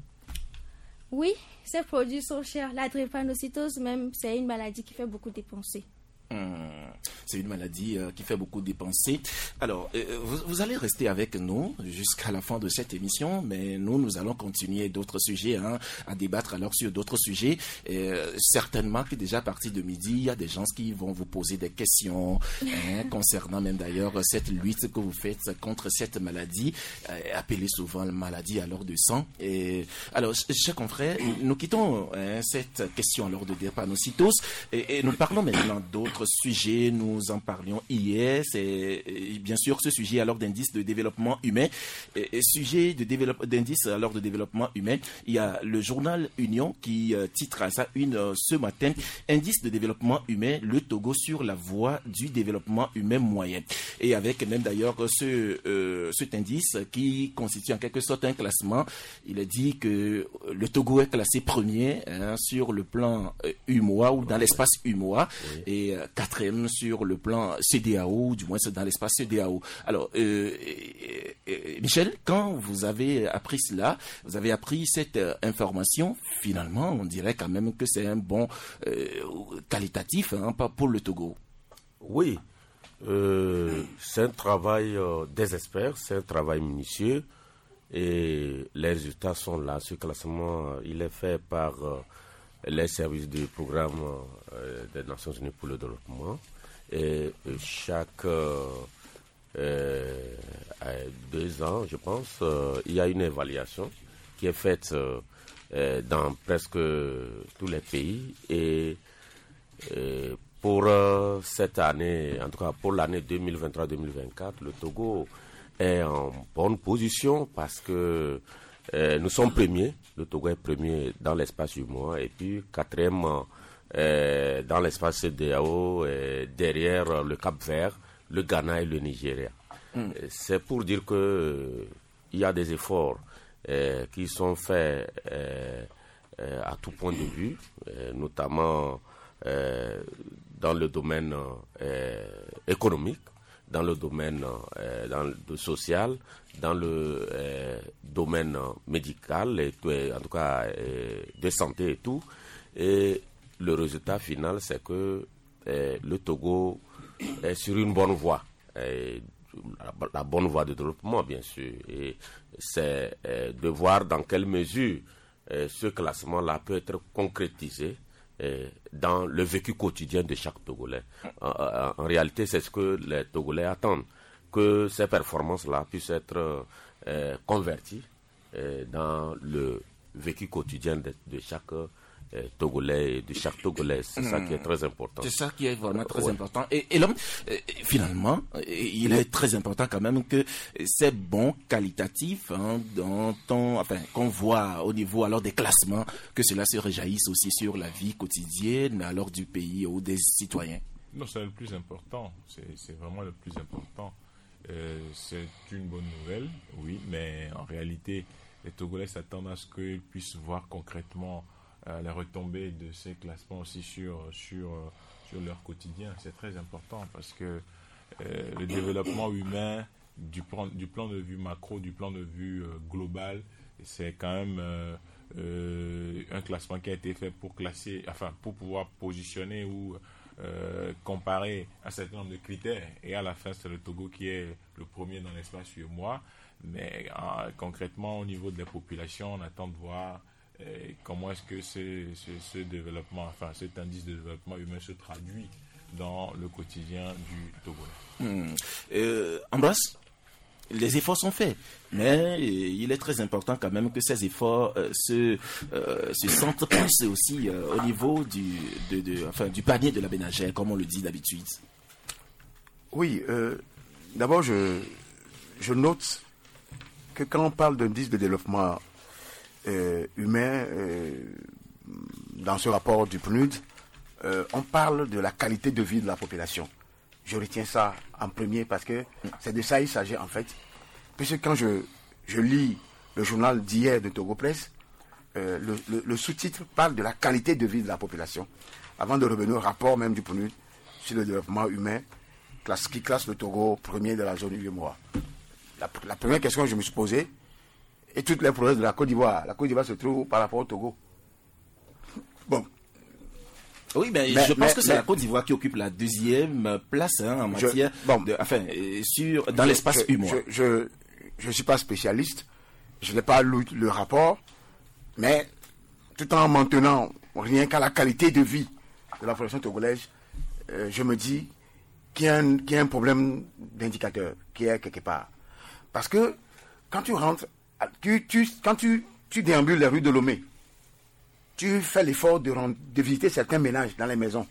Oui, ces produits sont chers. La drépanocytose même, c'est une maladie qui fait beaucoup dépenser.
Hum, c'est une maladie euh, qui fait beaucoup dépenser. Alors, euh, vous, vous allez rester avec nous jusqu'à la fin de cette émission, mais nous, nous allons continuer d'autres sujets, hein, à débattre alors sur d'autres sujets. Et, euh, certainement que déjà à partir de midi, il y a des gens qui vont vous poser des questions hein, concernant même d'ailleurs cette lutte que vous faites contre cette maladie, euh, appelée souvent la maladie alors de sang. Et, alors, chers confrères, nous quittons hein, cette question alors de drépanocytose et, et nous parlons maintenant d'autres sujet, nous en parlions hier, c'est bien sûr ce sujet alors d'indice de développement humain. Et, et sujet de développe, d'indice alors de développement humain, il y a le journal Union qui euh, titre à ça une euh, ce matin, indice de développement humain, le Togo sur la voie du développement humain moyen. Et avec même d'ailleurs ce, euh, cet indice qui constitue en quelque sorte un classement, il est dit que le Togo est classé premier hein, sur le plan euh, U M O A ou dans l'espace U M O A oui. et euh, quatrième sur le plan C D A O, du moins c'est dans l'espace C D A O. Alors, euh, euh, euh, Michel, quand vous avez appris cela, vous avez appris cette euh, information, finalement, on dirait quand même que c'est un bon euh, qualitatif hein, pour le Togo.
Oui, euh, c'est un travail euh, des experts, c'est un travail minutieux et les résultats sont là. Ce classement, euh, il est fait par... Euh, les services du programme euh, des Nations Unies pour le développement. Et euh, chaque euh, euh, deux ans, je pense, euh, il y a une évaluation qui est faite euh, dans presque tous les pays. Et euh, pour euh, cette année, en tout cas pour l'année deux mille vingt-trois deux mille vingt-quatre, le Togo est en bonne position parce que Euh, nous sommes premiers, le Togo est premier dans l'espace U M O A et puis quatrième euh, dans l'espace C D A O euh, derrière le Cap-Vert, le Ghana et le Nigeria. Mm. C'est pour dire que euh, il y a des efforts euh, qui sont faits euh, euh, à tout point de vue, euh, notamment euh, dans le domaine euh, économique. dans le domaine euh, dans le social, dans le euh, domaine médical, et, en tout cas euh, de santé et tout. Et le résultat final, c'est que euh, le Togo est sur une bonne voie. Et, la, la bonne voie de développement, bien sûr. Et c'est euh, de voir dans quelle mesure euh, ce classement-là peut être concrétisé euh, dans le vécu quotidien de chaque Togolais. En, en, en réalité, c'est ce que les Togolais attendent, que ces performances-là puissent être euh, converties euh, dans le vécu quotidien de, de chaque Euh, Togolais et de chaque Togolais. C'est mmh. ça qui est très important.
C'est ça qui est vraiment très
ouais.
important. Et, et l'homme, euh, finalement, euh, il est très important quand même que ces bons qualitatifs, hein, dans ton, enfin, qu'on voit au niveau alors des classements, que cela se réjaillisse aussi sur la vie quotidienne alors du pays ou des citoyens.
Non, c'est le plus important. C'est, c'est vraiment le plus important. Euh, c'est une bonne nouvelle, oui, mais en réalité, les Togolais s'attendent à ce qu'ils puissent voir concrètement Euh, les retombées de ces classements aussi sur, sur, sur leur quotidien. C'est très important parce que euh, le développement humain du plan, du plan de vue macro, du plan de vue euh, global, c'est quand même euh, euh, un classement qui a été fait pour classer, enfin pour pouvoir positionner ou euh, comparer un certain nombre de critères. Et à la fin, c'est le Togo qui est le premier dans l'espace U E M O A. Mais euh, concrètement, au niveau des populations, on attend de voir et comment est-ce que ce, ce, ce développement, enfin cet indice de développement humain se traduit dans le quotidien du Togolais.
Mmh. Euh, Ambroise, les efforts sont faits, mais il est très important quand même que ces efforts euh, se, euh, se sentent plus aussi euh, au niveau du, de, de, enfin, du panier de la ménagère, comme on le dit d'habitude.
Oui, euh, d'abord je, je note que quand on parle d'indice de développement Euh, humain, euh, dans ce rapport du P N U D, euh, on parle de la qualité de vie de la population. Je retiens ça en premier parce que c'est de ça il s'agit en fait. Puisque quand je, je lis le journal d'hier de Togo Presse, euh, le, le, le sous-titre parle de la qualité de vie de la population. Avant de revenir au rapport même du P N U D sur le développement humain, classe, qui classe le Togo premier de la zone U E M O A. La, la première question que je me suis posée, et toutes les provinces de la Côte d'Ivoire. La Côte d'Ivoire se trouve par rapport au Togo. Bon.
Oui, mais, mais je pense mais, que c'est mais, la Côte d'Ivoire qui occupe la deuxième place hein, en matière
je, bon,
de, enfin, sur, dans je, l'espace
je,
U E M O A.
Je ne suis pas spécialiste, je n'ai pas lu le rapport, mais tout en maintenant rien qu'à la qualité de vie de la population togolaise, euh, je me dis qu'il y a un, qu'il y a un problème d'indicateur qui est quelque part. Parce que quand tu rentres, Tu, tu, quand tu, tu déambules les rues de Lomé, tu fais l'effort de, de visiter certains ménages dans les maisons.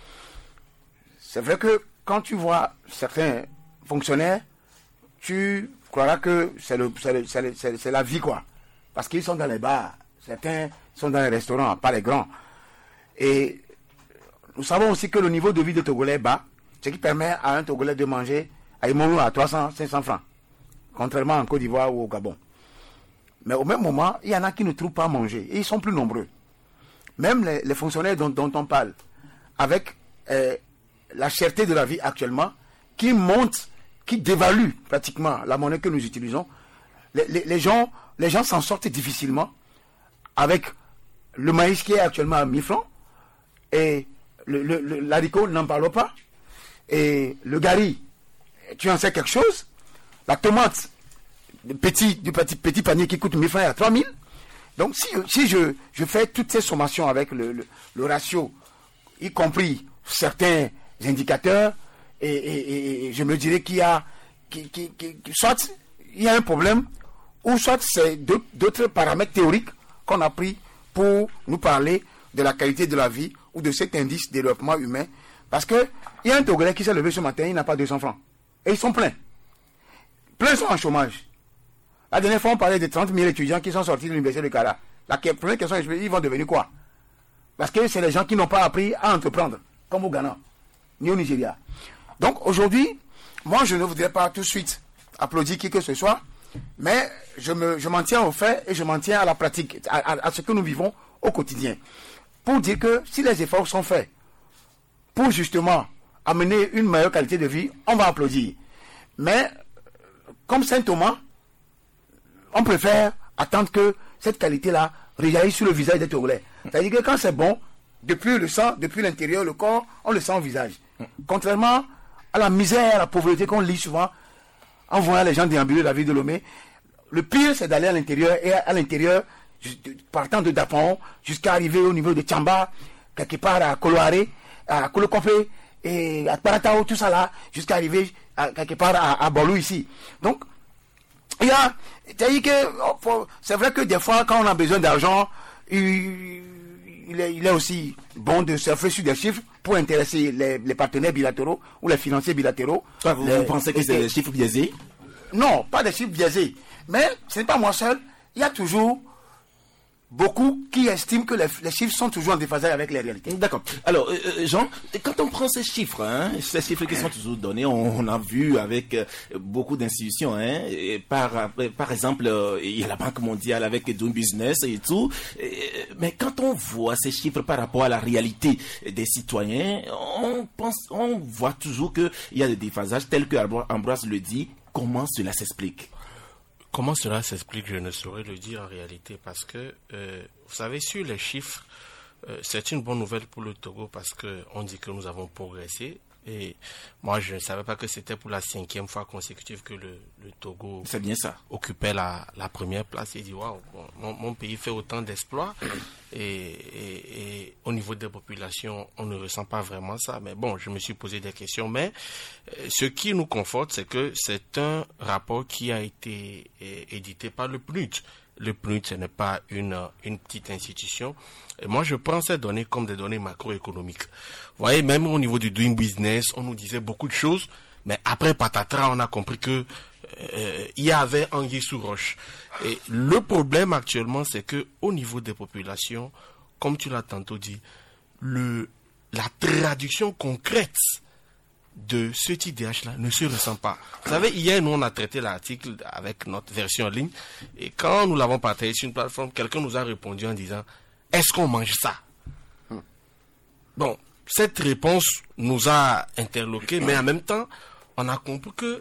C'est vrai que quand tu vois certains fonctionnaires, tu croiras que c'est, le, c'est, le, c'est, le, c'est, c'est la vie, quoi. Parce qu'ils sont dans les bars, certains sont dans les restaurants, pas les grands. Et nous savons aussi que le niveau de vie des Togolais est bas, ce qui permet à un Togolais de manger à Imonou à trois cents, cinq cents francs, contrairement en Côte d'Ivoire ou au Gabon. Mais au même moment, il y en a qui ne trouvent pas à manger. Et ils sont plus nombreux. Même les, les fonctionnaires dont, dont on parle, avec euh, la cherté de la vie actuellement, qui monte, qui dévalue pratiquement la monnaie que nous utilisons, les, les, les gens, les gens s'en sortent difficilement avec le maïs qui est actuellement à mille francs, et le, le, le, l'haricot, n'en parle pas, et le gari, tu en sais quelque chose, la tomate, Petit, du petit, petit panier qui coûte mille francs à trois mille. Donc, si, si je, je fais toutes ces sommations avec le, le, le ratio, y compris certains indicateurs, et, et, et je me dirais qu'il y a, qui, qui, qui, soit il y a un problème, ou soit c'est d'autres paramètres théoriques qu'on a pris pour nous parler de la qualité de la vie ou de cet indice de développement humain. Parce que il y a un Togolais qui s'est levé ce matin, il n'a pas deux cents francs. Et ils sont pleins. Pleins sont en chômage. La dernière fois, on parlait de trente mille étudiants qui sont sortis de l'université de Kara. La première question, ils vont devenir quoi? Parce que c'est les gens qui n'ont pas appris à entreprendre, comme au Ghana, ni au Nigeria. Donc aujourd'hui, moi, je ne voudrais pas tout de suite applaudir qui que ce soit, mais je, me, je m'en tiens au fait et je m'en tiens à la pratique, à, à, à ce que nous vivons au quotidien. Pour dire que si les efforts sont faits pour justement amener une meilleure qualité de vie, on va applaudir. Mais, comme Saint-Thomas, on préfère attendre que cette qualité-là réjaillisse sur le visage des Togolais. C'est-à-dire que quand c'est bon, depuis le sang, depuis l'intérieur, le corps, on le sent au visage. Contrairement à la misère, à la pauvreté qu'on lit souvent, en voyant les gens déambuler la ville de Lomé, le pire, c'est d'aller à l'intérieur, et à l'intérieur, partant de Dapon, jusqu'à arriver au niveau de Tchamba, quelque part à Koloare, à Kolokopé, et à Paratao, tout ça là, jusqu'à arriver à, quelque part à, à Bolou ici. Donc, il y a, c'est-à-dire que, c'est vrai que des fois, quand on a besoin d'argent, il, il, est, il est aussi bon de surfer sur des chiffres pour intéresser les, les partenaires bilatéraux ou les financiers bilatéraux.
Ah, vous,
les,
vous pensez que c'est des chiffres biaisés?
Non, pas des chiffres biaisés. Mais ce n'est pas moi seul. Il y a toujours beaucoup qui estiment que les, les chiffres sont toujours en déphasage avec les réalités.
D'accord. Alors, euh, Jean, quand on prend ces chiffres, hein, ces chiffres qui sont toujours donnés, on, on a vu avec euh, beaucoup d'institutions, hein, et par, euh, par exemple, euh, il y a la Banque mondiale avec Doing Business et tout, et, mais quand on voit ces chiffres par rapport à la réalité des citoyens, on pense, on voit toujours qu'il y a des déphasages tels que Ambroise le dit. Comment cela s'explique?
Comment cela s'explique, je ne saurais le dire en réalité, parce que, euh, vous savez, sur les chiffres, euh, c'est une bonne nouvelle pour le Togo parce que on dit que nous avons progressé. Et moi, je ne savais pas que c'était pour la cinquième fois consécutive que le, le Togo
c'est bien ça.
occupait la, la première place. Et dit, waouh, mon, mon pays fait autant d'exploits. Et, et, et au niveau des populations, on ne ressent pas vraiment ça. Mais bon, je me suis posé des questions. Mais euh, ce qui nous conforte, c'est que c'est un rapport qui a été é, édité par le P N U D. Le P N U D, ce n'est pas une, une petite institution. Et moi, je prends ces données comme des données macroéconomiques. Vous voyez, même au niveau du doing business, on nous disait beaucoup de choses, mais après patatras, on a compris que euh, il y avait anguille sous roche. Et le problème actuellement, c'est que au niveau des populations, comme tu l'as tantôt dit, le la traduction concrète de ce T D A H là ne se ressent pas. Vous savez, hier, nous, on a traité l'article avec notre version en ligne, et quand nous l'avons partagé sur une plateforme, quelqu'un nous a répondu en disant « Est-ce qu'on mange ça ?» Bon, cette réponse nous a interloqués, mais en même temps, on a compris que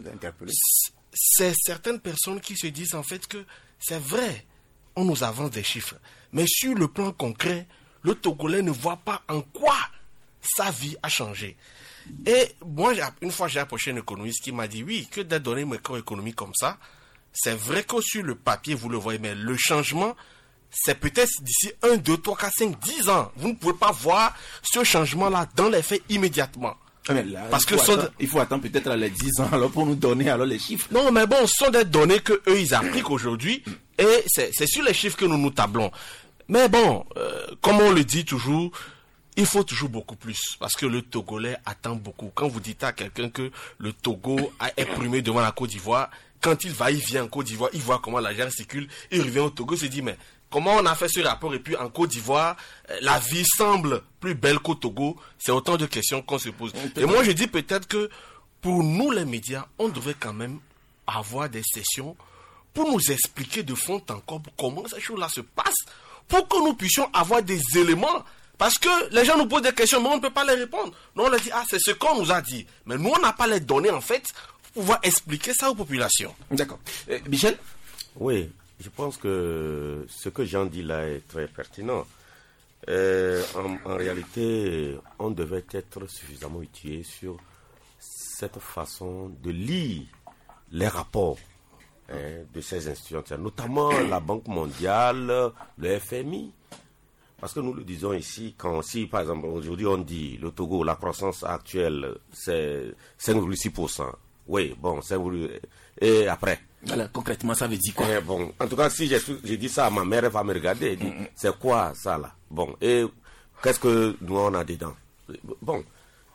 c'est certaines personnes qui se disent en fait que c'est vrai, on nous avance des chiffres, mais sur le plan concret, le Togolais ne voit pas en quoi sa vie a changé. Et moi, une fois, j'ai approché un économiste qui m'a dit, oui, que des données macroéconomiques comme ça, c'est vrai que sur le papier, vous le voyez, mais le changement, c'est peut-être d'ici un, deux, trois, quatre, cinq, dix ans. Vous ne pouvez pas voir ce changement-là dans les faits immédiatement.
Mais là,
Parce
il,
que
faut
sont...
attendre, il faut attendre peut-être à les dix ans alors pour nous donner alors les chiffres.
Non, mais bon, ce sont des données que eux ils appliquent aujourd'hui et c'est, c'est sur les chiffres que nous nous tablons. Mais bon, euh, comme on le dit toujours, il faut toujours beaucoup plus parce que le Togolais attend beaucoup. Quand vous dites à quelqu'un que le Togo est primé devant la Côte d'Ivoire, quand il va, il vient en Côte d'Ivoire, il voit comment l'argent circule, il revient au Togo, il se dit mais comment on a fait ce rapport et puis en Côte d'Ivoire, la vie semble plus belle qu'au Togo. C'est autant de questions qu'on se pose. Et moi, je dis peut-être que pour nous, les médias, on devrait quand même avoir des sessions pour nous expliquer de fond en comble comment ces choses-là se passent, pour que nous puissions avoir des éléments. Parce que les gens nous posent des questions, mais on ne peut pas les répondre. Nous, on leur dit, ah, c'est ce qu'on nous a dit. Mais nous, on n'a pas les données, en fait, pour pouvoir expliquer ça aux populations.
D'accord. Euh, Michel?
Oui. Je pense que ce que Jean dit là est très pertinent. Euh, en, en réalité, on devait être suffisamment outillé sur cette façon de lire les rapports hein, de ces institutions, notamment la Banque mondiale, le F M I. Parce que nous le disons ici, quand si par exemple aujourd'hui on dit le Togo, la croissance actuelle c'est cinq virgule six pour cent. Oui, bon, cinq virgule six pour cent. Et après
Alors, concrètement, ça veut dire quoi?
Eh bon, en tout cas, si j'ai, j'ai dit ça à ma mère, elle va me regarder et dire, mm-hmm. c'est quoi ça là? Bon, et qu'est-ce que nous on a dedans? Bon,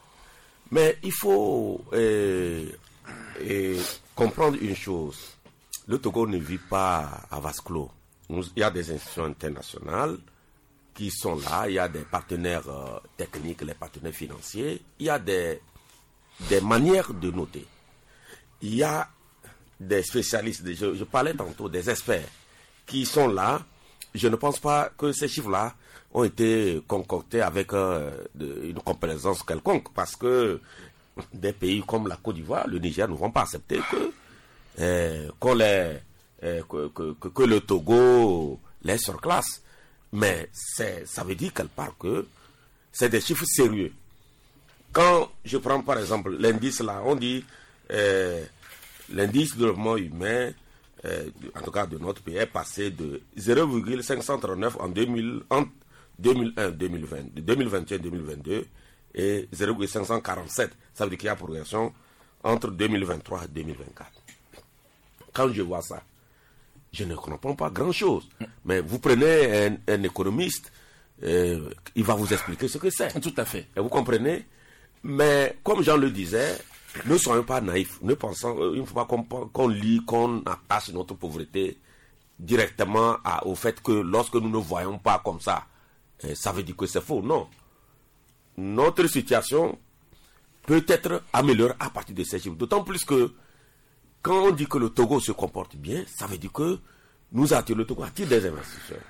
mais il faut eh, eh, comprendre une chose. Le Togo ne vit pas à vase clos. Il y a des institutions internationales qui sont là, il y a des partenaires euh, techniques, les partenaires financiers, il y a des, des manières de noter. Il y a des spécialistes, je, je parlais tantôt des experts qui sont là. Je ne pense pas que ces chiffres-là ont été concoctés avec euh, de, une complaisance quelconque parce que des pays comme la Côte d'Ivoire, le Niger ne vont pas accepter que, euh, qu'on les, euh, que, que, que, que le Togo les surclasse. Mais c'est, ça veut dire quelque part que c'est des chiffres sérieux. Quand je prends par exemple l'indice là, on dit euh, l'indice de développement humain, euh, en tout cas de notre pays, est passé de zéro virgule cinq cent trente-neuf en, deux mille, en deux mille un deux mille vingt, deux mille vingt et un deux mille vingt-deux et zéro virgule cinq cent quarante-sept. Ça veut dire qu'il y a progression entre deux mille vingt-trois et deux mille vingt-quatre. Quand je vois ça, je ne comprends pas grand-chose. Mais vous prenez un, un économiste, euh, il va vous expliquer ce que c'est.
Tout à fait.
Et vous comprenez? Mais comme Jean le disait, ne soyons pas naïfs. Ne pensons, euh, il ne faut pas qu'on, qu'on lit, qu'on attache notre pauvreté directement à, au fait que lorsque nous ne voyons pas comme ça, euh, ça veut dire que c'est faux. Non. Notre situation peut être améliorée à partir de ces chiffres. D'autant plus que quand on dit que le Togo se comporte bien, ça veut dire que nous attirons le Togo attire des investisseurs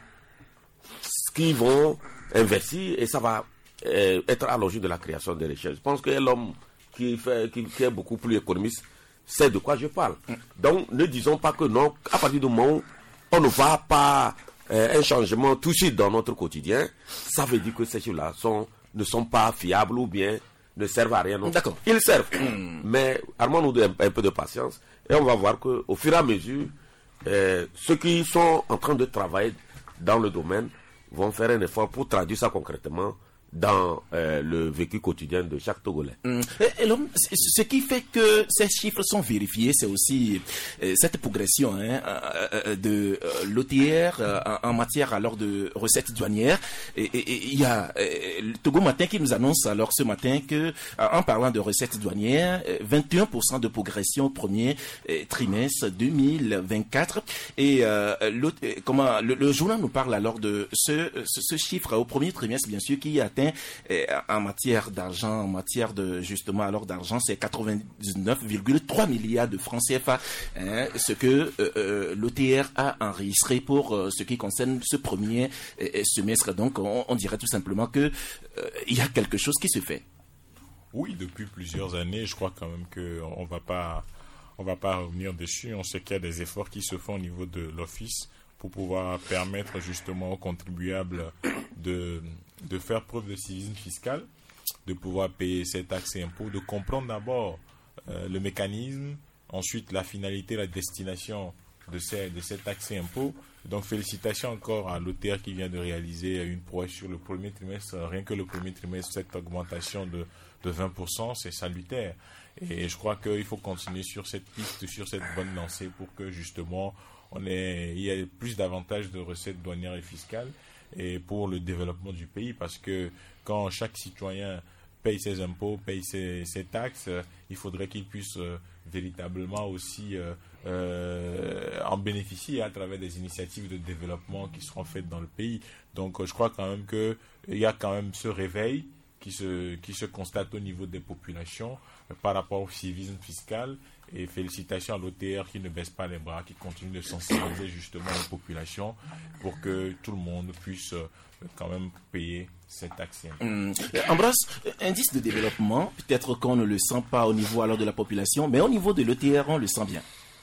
qui vont investir et ça va euh, être à l'origine de la création des richesses. Je pense que l'homme qui, fait, qui, qui est beaucoup plus économiste sait de quoi je parle. Donc ne disons pas que non, à partir du moment où on ne va pas euh, un changement tout de suite dans notre quotidien, ça veut dire que ces chiffres-là sont, ne sont pas fiables ou bien ne servent à rien. Non.
D'accord.
Ils servent. Mais armons-nous un, un peu de patience et on va voir qu'au fur et à mesure, euh, ceux qui sont en train de travailler dans le domaine vont faire un effort pour traduire ça concrètement dans euh, le vécu quotidien de chaque Togolais.
Mmh. Et, et le, ce qui fait que ces chiffres sont vérifiés, c'est aussi euh, cette progression hein, euh, de euh, l'O T R euh, en, en matière alors de recettes douanières. Et il y a euh, le Togo Matin qui nous annonce alors ce matin que euh, en parlant de recettes douanières, euh, vingt et un pour cent de progression au premier euh, trimestre deux mille vingt-quatre. Et euh, le, euh, comment le, le journal nous parle alors de ce, ce, ce chiffre au premier trimestre, bien sûr, qui a en matière d'argent, en matière de justement alors d'argent, c'est quatre-vingt-dix-neuf virgule trois milliards de francs C F A, hein, ce que euh, euh, l'O T R a enregistré pour euh, ce qui concerne ce premier euh, semestre. Donc, on, on dirait tout simplement que euh, il y a quelque chose qui se fait.
Oui, depuis plusieurs années, je crois quand même que on va pas, on va pas revenir dessus. On sait qu'il y a des efforts qui se font au niveau de l'office pour pouvoir permettre justement aux contribuables de, de faire preuve de civisme fiscal, de pouvoir payer ses taxes et impôts, de comprendre d'abord euh, le mécanisme, ensuite la finalité, la destination de ces, de ces taxes et impôts. Donc félicitations encore à l'O T R qui vient de réaliser une prouesse sur le premier trimestre. Rien que le premier trimestre, cette augmentation de, de vingt pour cent, c'est salutaire. Et je crois qu'il faut continuer sur cette piste, sur cette bonne lancée pour que justement on ait, il y ait plus d'avantages de recettes douanières et fiscales et pour le développement du pays, parce que quand chaque citoyen paye ses impôts, paye ses, ses taxes, euh, il faudrait qu'il puisse euh, véritablement aussi euh, euh, en bénéficier à travers des initiatives de développement qui seront faites dans le pays. Donc euh, je crois quand même qu'il y a quand même ce réveil qui se, qui se constate au niveau des populations euh, par rapport au civisme fiscal. Et félicitations à l'O T R qui ne baisse pas les bras, qui continue de sensibiliser justement les populations pour que tout le monde puisse euh, quand même payer ses taxes.
Hum. Ambroise, indice de développement, peut-être qu'on ne le sent pas au niveau alors de la population, mais au niveau de l'O T R, on le sent bien.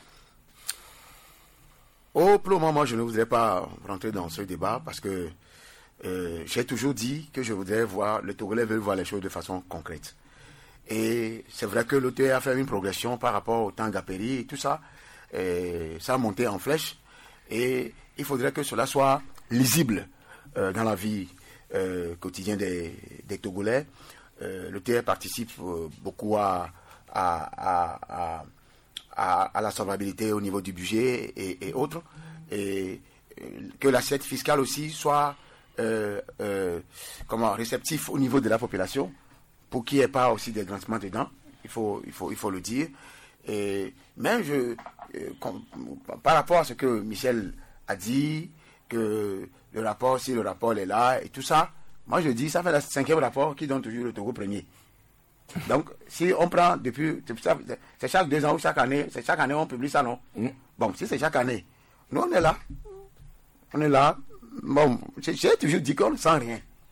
Au pour le moment, moi, je ne voudrais pas rentrer dans ce débat parce que euh, j'ai toujours dit que je voudrais voir, le Togolais veut voir les choses de façon concrète. Et c'est vrai que l'O T R a fait une progression par rapport au temps Gaperi et tout ça. Et ça a monté en flèche. Et il faudrait que cela soit lisible euh, dans la vie euh, quotidienne des, des Togolais. Euh, L'O T R participe euh, beaucoup à, à, à, à, à la solvabilité au niveau du budget et, et autres. Et euh, que l'assiette fiscale aussi soit euh, euh, comment, réceptif au niveau de la population, pour qu'il n'y ait pas aussi des grincements dedans, il faut, il faut, il faut le dire. Et même je, euh, com, par rapport à ce que Michel a dit, que le rapport, si le rapport est là et tout ça, moi je dis, ça fait le cinquième rapport qui donne toujours le Togo premier. Donc, si on prend depuis, c'est chaque deux ans ou chaque année, c'est chaque année on publie ça, non? Mm. Bon, si c'est chaque année, nous on est là, on est là. Bon, j'ai toujours dit qu'on ne sent rien.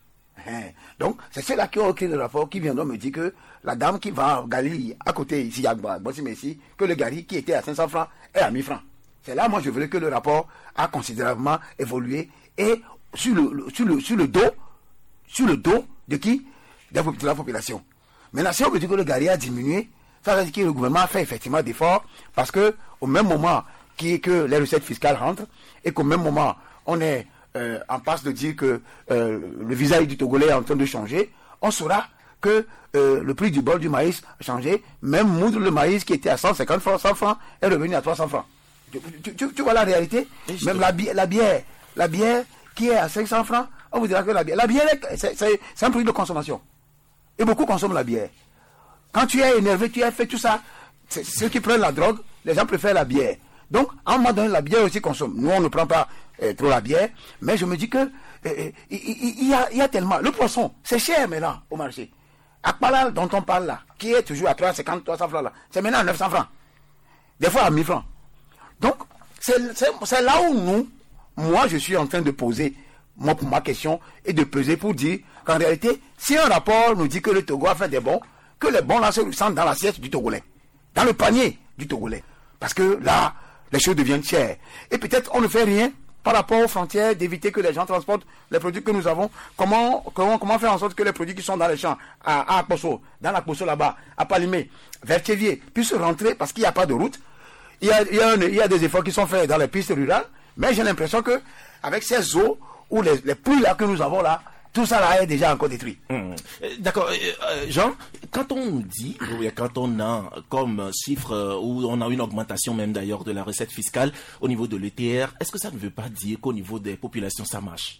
Donc, c'est ceux-là qui ont écrit le rapport qui viendront me dire que la dame qui va à Gali, à côté, ici, à Bossi-Messi, que le Gali qui était à cinq cents francs est à mille francs. C'est là, moi, je voulais que le rapport a considérablement évolué et sur le, le, sur le, sur le dos, sur le dos de qui? De la population. Maintenant, si on veut dire que le Gali a diminué, ça veut dire que le gouvernement a fait effectivement d'efforts parce que, au même moment qui, que les recettes fiscales rentrent et qu'au même moment, on est euh, en passe de dire que euh, le visage du Togolais est en train de changer, on saura que euh, le prix du bol du maïs a changé. Même moudre le maïs qui était à cent cinquante francs, cent francs, est revenu à trois cents francs. Tu, tu, tu, tu vois la réalité? Même la, bi- la bière, la bière qui est à cinq cents francs, on vous dira que la bière, la bière, c'est, c'est, c'est un produit de consommation. Et beaucoup consomment la bière. Quand tu es énervé, tu as fait tout ça, c'est, ceux qui prennent la drogue, les gens préfèrent la bière. Donc, à un moment donné, la bière aussi consomme. Nous, on ne prend pas euh, trop la bière, mais je me dis que euh, il, il, il, y a, il y a tellement... Le poisson, c'est cher maintenant au marché. Akpala, dont on parle là, qui est toujours à trois cent cinquante, trois cents francs là, c'est maintenant à neuf cents francs. Des fois à mille francs. Donc, c'est, c'est, c'est là où nous, moi, je suis en train de poser moi, pour ma question et de peser pour dire qu'en réalité, si un rapport nous dit que le Togo a fait des bons, que les bons là se sentent dans l'assiette du Togolais, dans le panier du Togolais. Parce que là, les choses deviennent chères. Et peut-être on ne fait rien par rapport aux frontières, d'éviter que les gens transportent les produits que nous avons. Comment, comment, comment faire en sorte que les produits qui sont dans les champs, à, à Akposo, dans l'Akposo là-bas, à Palimé, vers Tchévier, puissent rentrer parce qu'il n'y a pas de route. Il y a, il y a, un, il y a des efforts qui sont faits dans les pistes rurales, mais j'ai l'impression que avec ces eaux ou les, les pluies là que nous avons là, tout ça là est déjà encore détruit.
Mmh. D'accord. Euh, Jean, quand on nous dit, ou quand on a comme chiffre, euh, où on a une augmentation même d'ailleurs de la recette fiscale au niveau de l'E T R, est-ce que ça ne veut pas dire qu'au niveau des populations ça marche?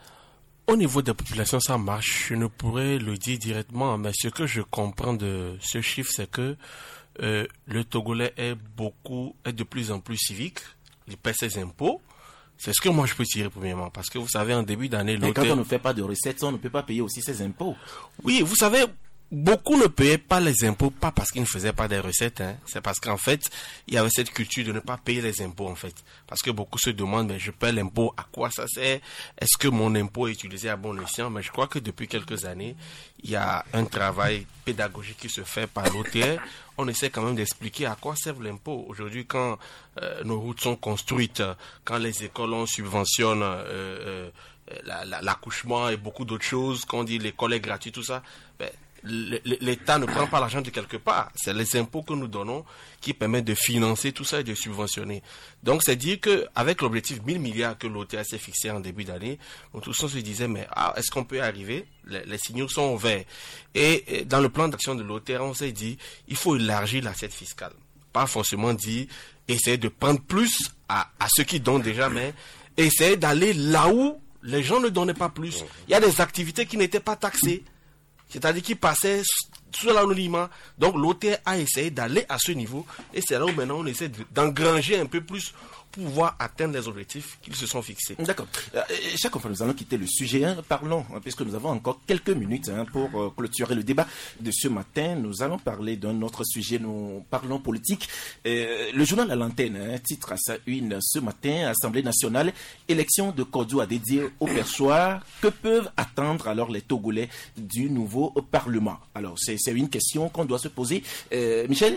Au niveau des populations ça marche, je ne pourrais le dire directement, mais ce que je comprends de ce chiffre, c'est que euh, le Togolais est beaucoup, est de plus en plus civique, il paie ses impôts. C'est ce que moi je peux tirer premièrement, parce que vous savez, en début d'année...
Mais quand on ne fait pas de recettes, on ne peut pas payer aussi ses impôts.
Oui, vous savez, beaucoup ne payaient pas les impôts, pas parce qu'ils ne faisaient pas des recettes, hein. C'est parce qu'en fait, il y avait cette culture de ne pas payer les impôts, en fait. Parce que beaucoup se demandent, mais je paie l'impôt, à quoi ça sert? Est-ce que mon impôt est utilisé à bon escient? Mais je crois que depuis quelques années, il y a un travail pédagogique qui se fait par l'O T R. On essaie quand même d'expliquer à quoi sert l'impôt. Aujourd'hui, quand euh, nos routes sont construites, quand les écoles on subventionne euh, euh, la, la, l'accouchement et beaucoup d'autres choses, quand on dit l'école est gratuite, tout ça, ben, l'État ne prend pas l'argent de quelque part. C'est les impôts que nous donnons qui permettent de financer tout ça et de subventionner. Donc, c'est dire qu'avec l'objectif mille milliards que l'O T A s'est fixé en début d'année, nous tous on se disait, mais ah, est-ce qu'on peut y arriver? les, les signaux sont verts. Et, et dans le plan d'action de l'O T A, on s'est dit, il faut élargir l'assiette fiscale. Pas forcément dire, essayer de prendre plus à, à ceux qui donnent déjà, mais essayer d'aller là où les gens ne donnaient pas plus. Il y a des activités qui n'étaient pas taxées. C'est-à-dire qu'il passait sous l'anonymat. Donc l'O T A a essayé d'aller à ce niveau. Et c'est là où maintenant on essaie d'engranger un peu plus pour pouvoir atteindre les objectifs qu'ils se sont fixés.
D'accord. Euh, chers confrères, nous allons quitter le sujet. Hein. Parlons, hein, puisque nous avons encore quelques minutes hein, pour euh, clôturer le débat de ce matin. Nous allons parler d'un autre sujet. Nous parlons politique. Euh, le journal à l'antenne hein, titre à sa une ce matin, Assemblée nationale, élection de Kodjo à dédier au perchoir. Que peuvent attendre alors les Togolais du nouveau Parlement? Alors, c'est, c'est une question qu'on doit se poser. Euh, Michel,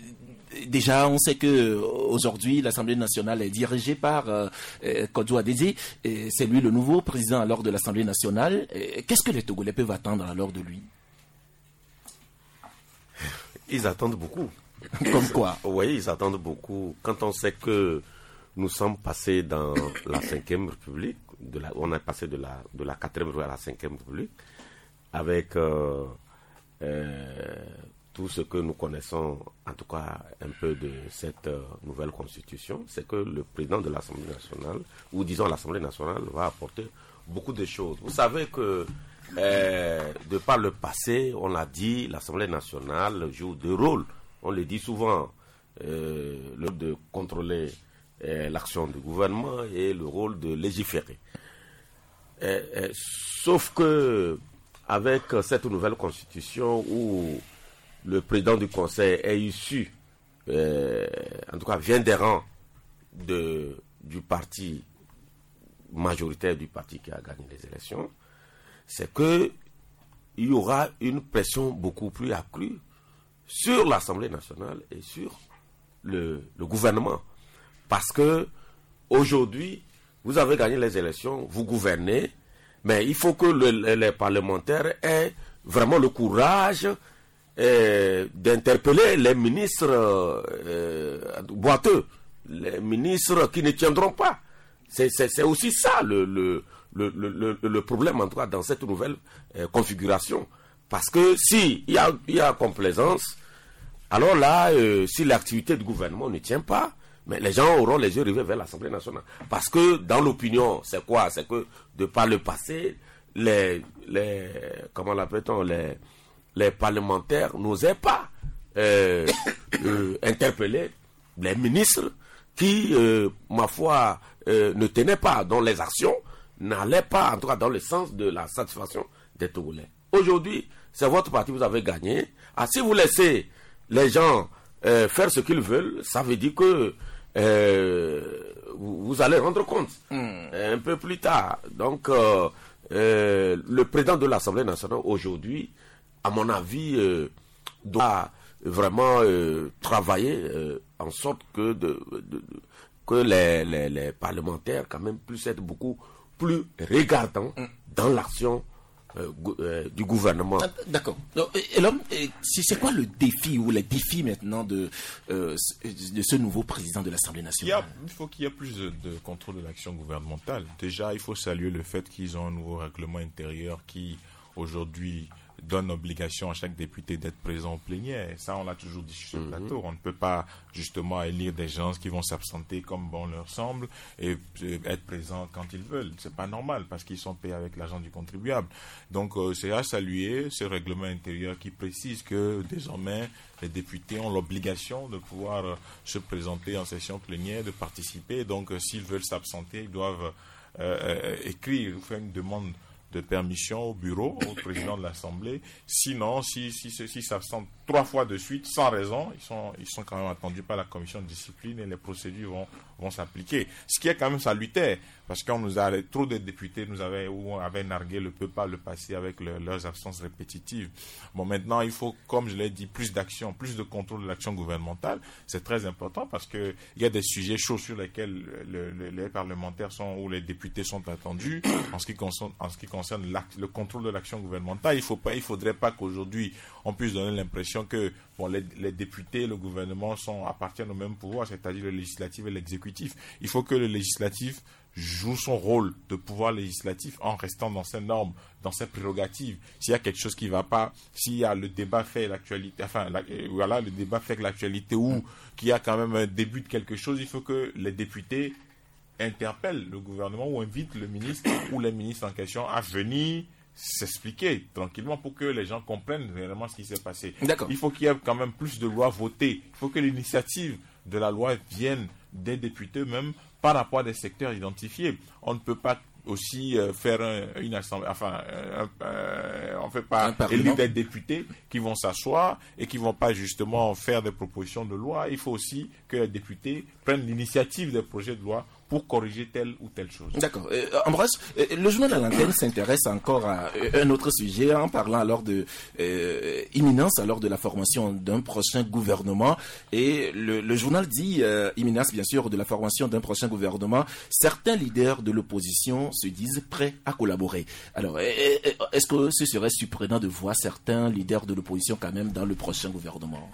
déjà, on sait que aujourd'hui l'Assemblée nationale est dirigée par euh, Kodjo Adédi, et c'est lui le nouveau président alors de l'Assemblée nationale. Et qu'est-ce que les Togolais peuvent attendre alors de lui?
Ils attendent beaucoup.
Comme quoi?
Oui, ils attendent beaucoup. Quand on sait que nous sommes passés dans la cinquième République, de la, on est passé de la de la quatrième à la cinquième République, avec euh, euh, tout ce que nous connaissons, en tout cas un peu de cette euh, nouvelle constitution, c'est que le président de l'Assemblée nationale, ou disons l'Assemblée nationale, va apporter beaucoup de choses. Vous savez que, euh, de par le passé, on l'a dit, l'Assemblée nationale joue deux rôles. On le dit souvent, euh, le rôle de contrôler euh, l'action du gouvernement et le rôle de légiférer. Euh, euh, sauf que, avec cette nouvelle constitution où le président du Conseil est issu, euh, en tout cas vient des rangs de, du parti majoritaire, du parti qui a gagné les élections, c'est que il y aura une pression beaucoup plus accrue sur l'Assemblée nationale et sur le, le gouvernement. Parce que aujourd'hui, vous avez gagné les élections, vous gouvernez, mais il faut que le, les, les parlementaires aient vraiment le courage euh, d'interpeller les ministres euh, boiteux, les ministres qui ne tiendront pas. C'est, c'est, c'est aussi ça le, le, le, le, le problème, en tout cas, dans cette nouvelle euh, configuration. Parce que si il y a, il y a complaisance, alors là, euh, si l'activité du gouvernement ne tient pas, mais les gens auront les yeux rivés vers l'Assemblée nationale. Parce que dans l'opinion, c'est quoi? C'est que de par le passé, les, les comment l'appelle-t-on, les, les parlementaires n'osaient pas euh, euh, interpeller les ministres qui, euh, ma foi, euh, ne tenaient pas, dont les actions n'allaient pas, en tout cas, dans le sens de la satisfaction des Togolais. Aujourd'hui, c'est votre parti, vous avez gagné. Ah, si vous laissez les gens euh, faire ce qu'ils veulent, ça veut dire que euh, vous, vous allez rendre compte mm. un peu plus tard. Donc, euh, euh, le président de l'Assemblée nationale aujourd'hui, à mon avis, euh, doit vraiment euh, travailler euh, en sorte que, de, de, de, que les, les, les parlementaires quand même puissent être beaucoup plus regardants mm. dans l'action Euh, euh, du gouvernement.
Ah, d'accord. Et l'homme, c'est quoi le défi ou les défis maintenant de, euh, de ce nouveau président de l'Assemblée nationale?
Il, y a, il faut qu'il y ait plus de, de contrôle de l'action gouvernementale. Déjà, il faut saluer le fait qu'ils ont un nouveau règlement intérieur qui, aujourd'hui, donne obligation à chaque député d'être présent au plénière. Ça, on l'a toujours dit sur ce mm-hmm. plateau. On ne peut pas, justement, élire des gens qui vont s'absenter comme bon leur semble et euh, être présents quand ils veulent. C'est pas normal parce qu'ils sont payés avec l'argent du contribuable. Donc, euh, c'est à saluer ce règlement intérieur qui précise que, désormais, les députés ont l'obligation de pouvoir euh, se présenter en session plénière, de participer. Donc, euh, s'ils veulent s'absenter, ils doivent euh, euh, écrire ou faire une demande de permission au bureau, au président de l'Assemblée. Sinon, si, si ceux-ci s'absentent trois fois de suite, sans raison, ils sont, ils sont quand même attendus par la commission de discipline et les procédures vont, vont s'appliquer. Ce qui est quand même salutaire, parce qu'on nous a, trop de députés nous avaient, ou avaient nargué le peu par le passé avec le, leurs absences répétitives. Bon, maintenant, il faut, comme je l'ai dit, plus d'action, plus de contrôle de l'action gouvernementale. C'est très important parce que il y a des sujets chauds sur lesquels le, le, les parlementaires sont, ou les députés sont attendus. En ce qui concerne, en ce qui concerne concerne le contrôle de l'action gouvernementale, il faut pas, il faudrait pas qu'aujourd'hui on puisse donner l'impression que bon, les, les députés, le gouvernement sont, appartiennent au même pouvoir, c'est-à-dire le législatif et l'exécutif. Il faut que le législatif joue son rôle de pouvoir législatif en restant dans ses normes, dans ses prérogatives. S'il y a quelque chose qui ne va pas, s'il y a le débat fait l'actualité, enfin la, voilà, le débat fait l'actualité ou qu'il y a quand même un début de quelque chose, il faut que les députés interpelle le gouvernement ou invite le ministre ou les ministres en question à venir s'expliquer tranquillement pour que les gens comprennent réellement ce qui s'est passé.
D'accord.
Il faut qu'il y ait quand même plus de lois votées. Il faut que l'initiative de la loi vienne des députés même par rapport à des secteurs identifiés. On ne peut pas aussi euh, faire un, une assemblée, enfin, euh, euh, on ne fait pas élire des députés qui vont s'asseoir et qui ne vont pas justement faire des propositions de loi. Il faut aussi que les députés prennent l'initiative des projets de loi pour corriger telle ou telle chose.
D'accord. Euh, Ambroise, euh, le journal à l'antenne s'intéresse encore à euh, un autre sujet en parlant alors de euh, imminence, alors de la formation d'un prochain gouvernement. Et le, le journal dit euh, imminence, bien sûr, de la formation d'un prochain gouvernement. Certains leaders de l'opposition se disent prêts à collaborer. Alors, est-ce que ce serait surprenant de voir certains leaders de l'opposition quand même dans le prochain gouvernement?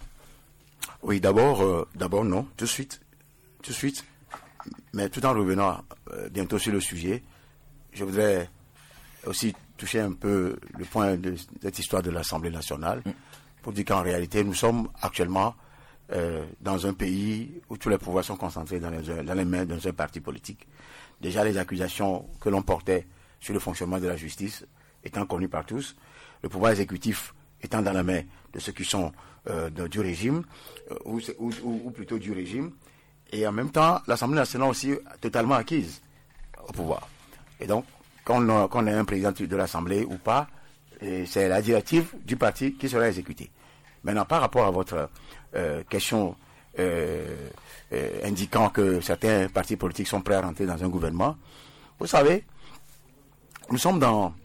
Oui, d'abord, euh, d'abord non, tout de suite, tout de suite. Mais tout en revenant euh, bientôt sur le sujet, je voudrais aussi toucher un peu le point de cette histoire de l'Assemblée nationale pour dire qu'en réalité, nous sommes actuellement euh, dans un pays où tous les pouvoirs sont concentrés dans les, dans les mains d'un seul parti politique. Déjà, les accusations que l'on portait sur le fonctionnement de la justice étant connues par tous, le pouvoir exécutif étant dans la main de ceux qui sont euh, de, du régime, euh, ou, ou, ou plutôt du régime, et en même temps, l'Assemblée nationale aussi totalement acquise au pouvoir. Et donc, quand on a, quand on a un président de l'Assemblée ou pas, c'est la directive du parti qui sera exécutée. Maintenant, par rapport à votre euh, question euh, euh, indiquant que certains partis politiques sont prêts à rentrer dans un gouvernement, vous savez, nous sommes dans,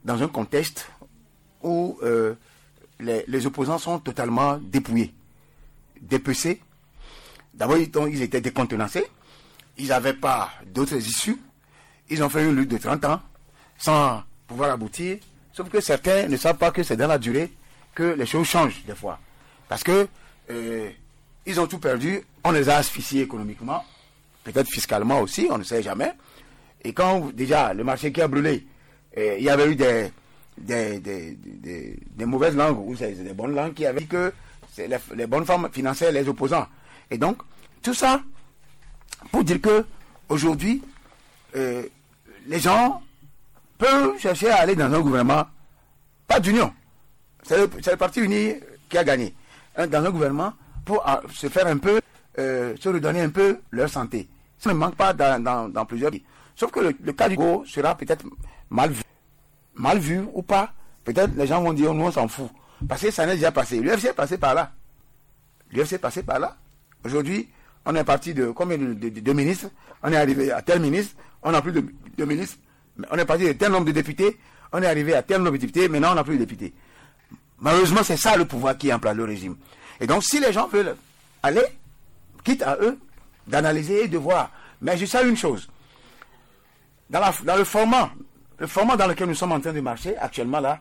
dans un contexte où euh, les, les opposants sont totalement dépouillés, dépecés. D'abord, ils étaient décontenancés. Ils n'avaient pas d'autres issues. Ils ont fait une lutte de trente ans sans pouvoir aboutir. Sauf que certains ne savent pas que c'est dans la durée que les choses changent des fois. Parce que euh, ils ont tout perdu. On les a asphyxiés économiquement, peut-être fiscalement aussi, on ne sait jamais. Et quand déjà le marché qui a brûlé, euh, il y avait eu des, des, des, des, des mauvaises langues ou des, des bonnes langues qui avaient dit que c'est les, les bonnes femmes finançaient les opposants. Et donc, tout ça pour dire que aujourd'hui, euh, les gens peuvent chercher à aller dans un gouvernement, pas d'union. C'est le, c'est le parti uni qui a gagné. Hein, dans un gouvernement pour euh, se faire un peu, euh, se redonner un peu leur santé. Ça ne manque pas dans, dans, dans plusieurs pays. Sauf que le, le cas du Congo sera peut-être mal vu. Mal vu ou pas. Peut-être les gens vont dire, nous on s'en fout. Parce que ça n'est déjà passé. L'U F C est passé par là. L'U F C est passé par là. Aujourd'hui, on est parti de combien de, de, de, de ministres, on est arrivé à tel ministre, on n'a plus de, de ministres, on est parti de tel nombre de députés, on est arrivé à tel nombre de députés, maintenant on n'a plus de députés. Malheureusement, c'est ça le pouvoir qui emploie le régime. Et donc, si les gens veulent aller, quitte à eux d'analyser et de voir. Mais je sais une chose, dans, la, dans le format, le format dans lequel nous sommes en train de marcher actuellement là,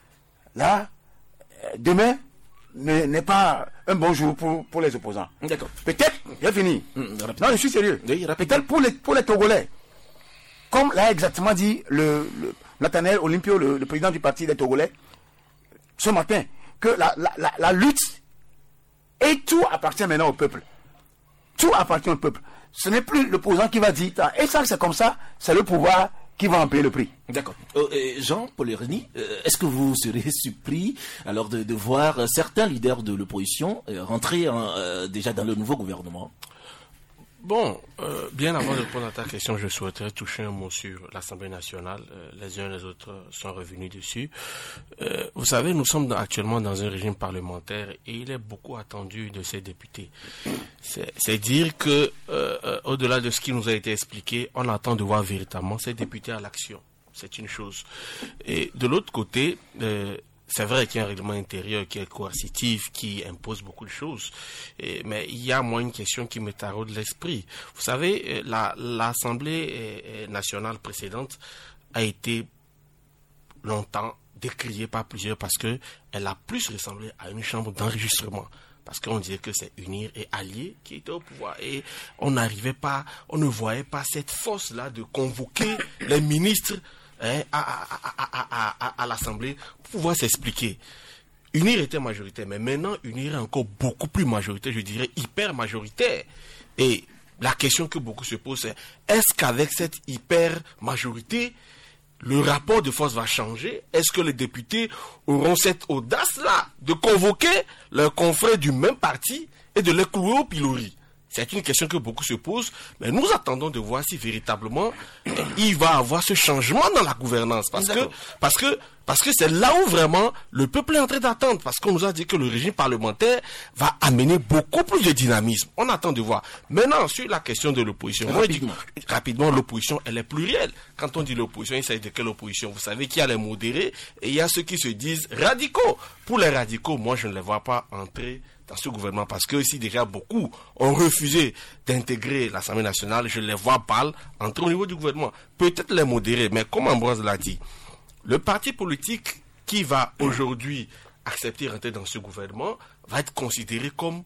là, demain, n'est pas un bon jour pour, pour les opposants.
D'accord.
Peut-être, j'ai fini. Mmh, non, je suis sérieux.
Oui,
peut-être pour les, pour les Togolais, comme l'a exactement dit le, le Nathaniel Olympio, le, le président du parti des Togolais, ce matin, que la, la, la, la lutte et tout appartient maintenant au peuple. Tout appartient au peuple. Ce n'est plus l'opposant qui va dire, et ça c'est comme ça, c'est le pouvoir qui va en payer le prix.
D'accord. Euh, Jean Polerny, euh, est-ce que vous serez surpris alors de, de voir euh, certains leaders de l'opposition euh, rentrer en, euh, déjà dans le nouveau gouvernement?
Bon, euh, bien avant de répondre à ta question, je souhaiterais toucher un mot sur l'Assemblée nationale. Euh, les uns et les autres sont revenus dessus. Euh, vous savez, nous sommes actuellement dans un régime parlementaire et il est beaucoup attendu de ces députés. C'est, c'est dire que, euh, euh, au-delà de ce qui nous a été expliqué, on attend de voir véritablement ces députés à l'action. C'est une chose. Et de l'autre côté, euh, c'est vrai qu'il y a un règlement intérieur qui est coercitif, qui impose beaucoup de choses. Et, mais il y a, moi, une question qui me taraude l'esprit. Vous savez, la, l'Assemblée nationale précédente a été longtemps décriée par plusieurs parce que elle a plus ressemblé à une chambre d'enregistrement. Parce qu'on disait que c'est Unir et Alliés qui étaient au pouvoir. Et on n'arrivait pas, on ne voyait pas cette force-là de convoquer les ministres Hein, à, à, à, à, à, à l'Assemblée pour pouvoir s'expliquer. Unir était majoritaire, mais maintenant Unir est encore beaucoup plus majoritaire, je dirais hyper majoritaire. Et la question que beaucoup se posent, c'est est-ce qu'avec cette hyper majorité, le rapport de force va changer? Est-ce que les députés auront cette audace-là de convoquer leurs confrères du même parti et de les clouer au pilori? C'est une question que beaucoup se posent, mais nous attendons de voir si véritablement eh, il va avoir ce changement dans la gouvernance. Parce que, parce que, parce que c'est là où vraiment le peuple est en train d'attendre. Parce qu'on nous a dit que le régime parlementaire va amener beaucoup plus de dynamisme. On attend de voir. Maintenant, sur la question de l'opposition, rapidement, moi, je dis, rapidement l'opposition, elle est plurielle. Quand on dit l'opposition, il s'agit de quelle opposition? Vous savez qu'il y a les modérés et il y a ceux qui se disent radicaux. Pour les radicaux, moi, je ne les vois pas entrer dans ce gouvernement, parce que si déjà beaucoup ont refusé d'intégrer l'Assemblée nationale, je les vois pas entrer au niveau du gouvernement. Peut-être les modérés, mais comme Ambroise l'a dit, le parti politique qui va aujourd'hui accepter d'entrer dans ce gouvernement va être considéré comme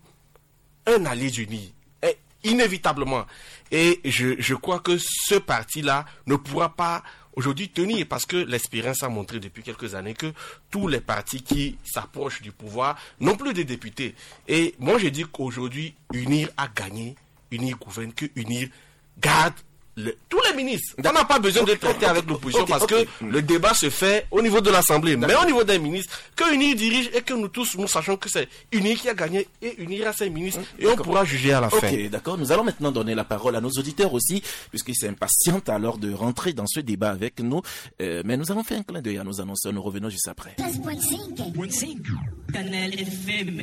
un allié uni, et inévitablement. Et je, je crois que ce parti-là ne pourra pas aujourd'hui tenir, parce que l'expérience a montré depuis quelques années que tous les partis qui s'approchent du pouvoir n'ont plus de députés. Et moi je dis qu'aujourd'hui, Unir a gagné, Unir gouverne, que Unir garde le, tous les ministres. On n'a pas besoin de traiter avec l'opposition, okay, parce okay. que le débat se fait au niveau de l'Assemblée. Mais au niveau des ministres, que Unir dirige et que nous tous, nous sachons que c'est Unir qui a gagné et Unir a ses ministres, et on pourra juger à la
okay,
fin.
Ok, d'accord. Nous allons maintenant donner la parole à nos auditeurs aussi, puisqu'ils s'impatientent alors de rentrer dans ce débat avec nous. Euh, mais nous avons fait un clin d'œil à nos annonceurs. Nous revenons juste après.
Canal F M.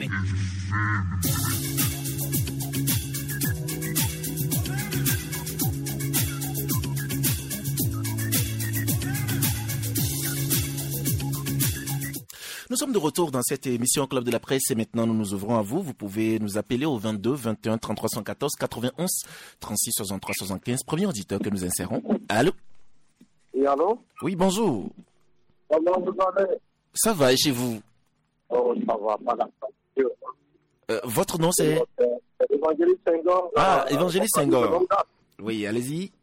Nous sommes de retour dans cette émission Club de la Presse et maintenant nous nous ouvrons à vous. Vous pouvez nous appeler au vingt-deux vingt et un trente-trois cent quatorze quatre-vingt-onze trente-six soixante-trois soixante-quinze. Premier auditeur que nous insérons. Allô?
Oui, allô?
Oui, bonjour.
Comment vous allez?
Ça va et chez vous?
Oh, ça va, pas la
euh, Votre nom c'est?
Évangéliste Senghor.
Ah, Évangéliste Senghor. Oui, allez-y.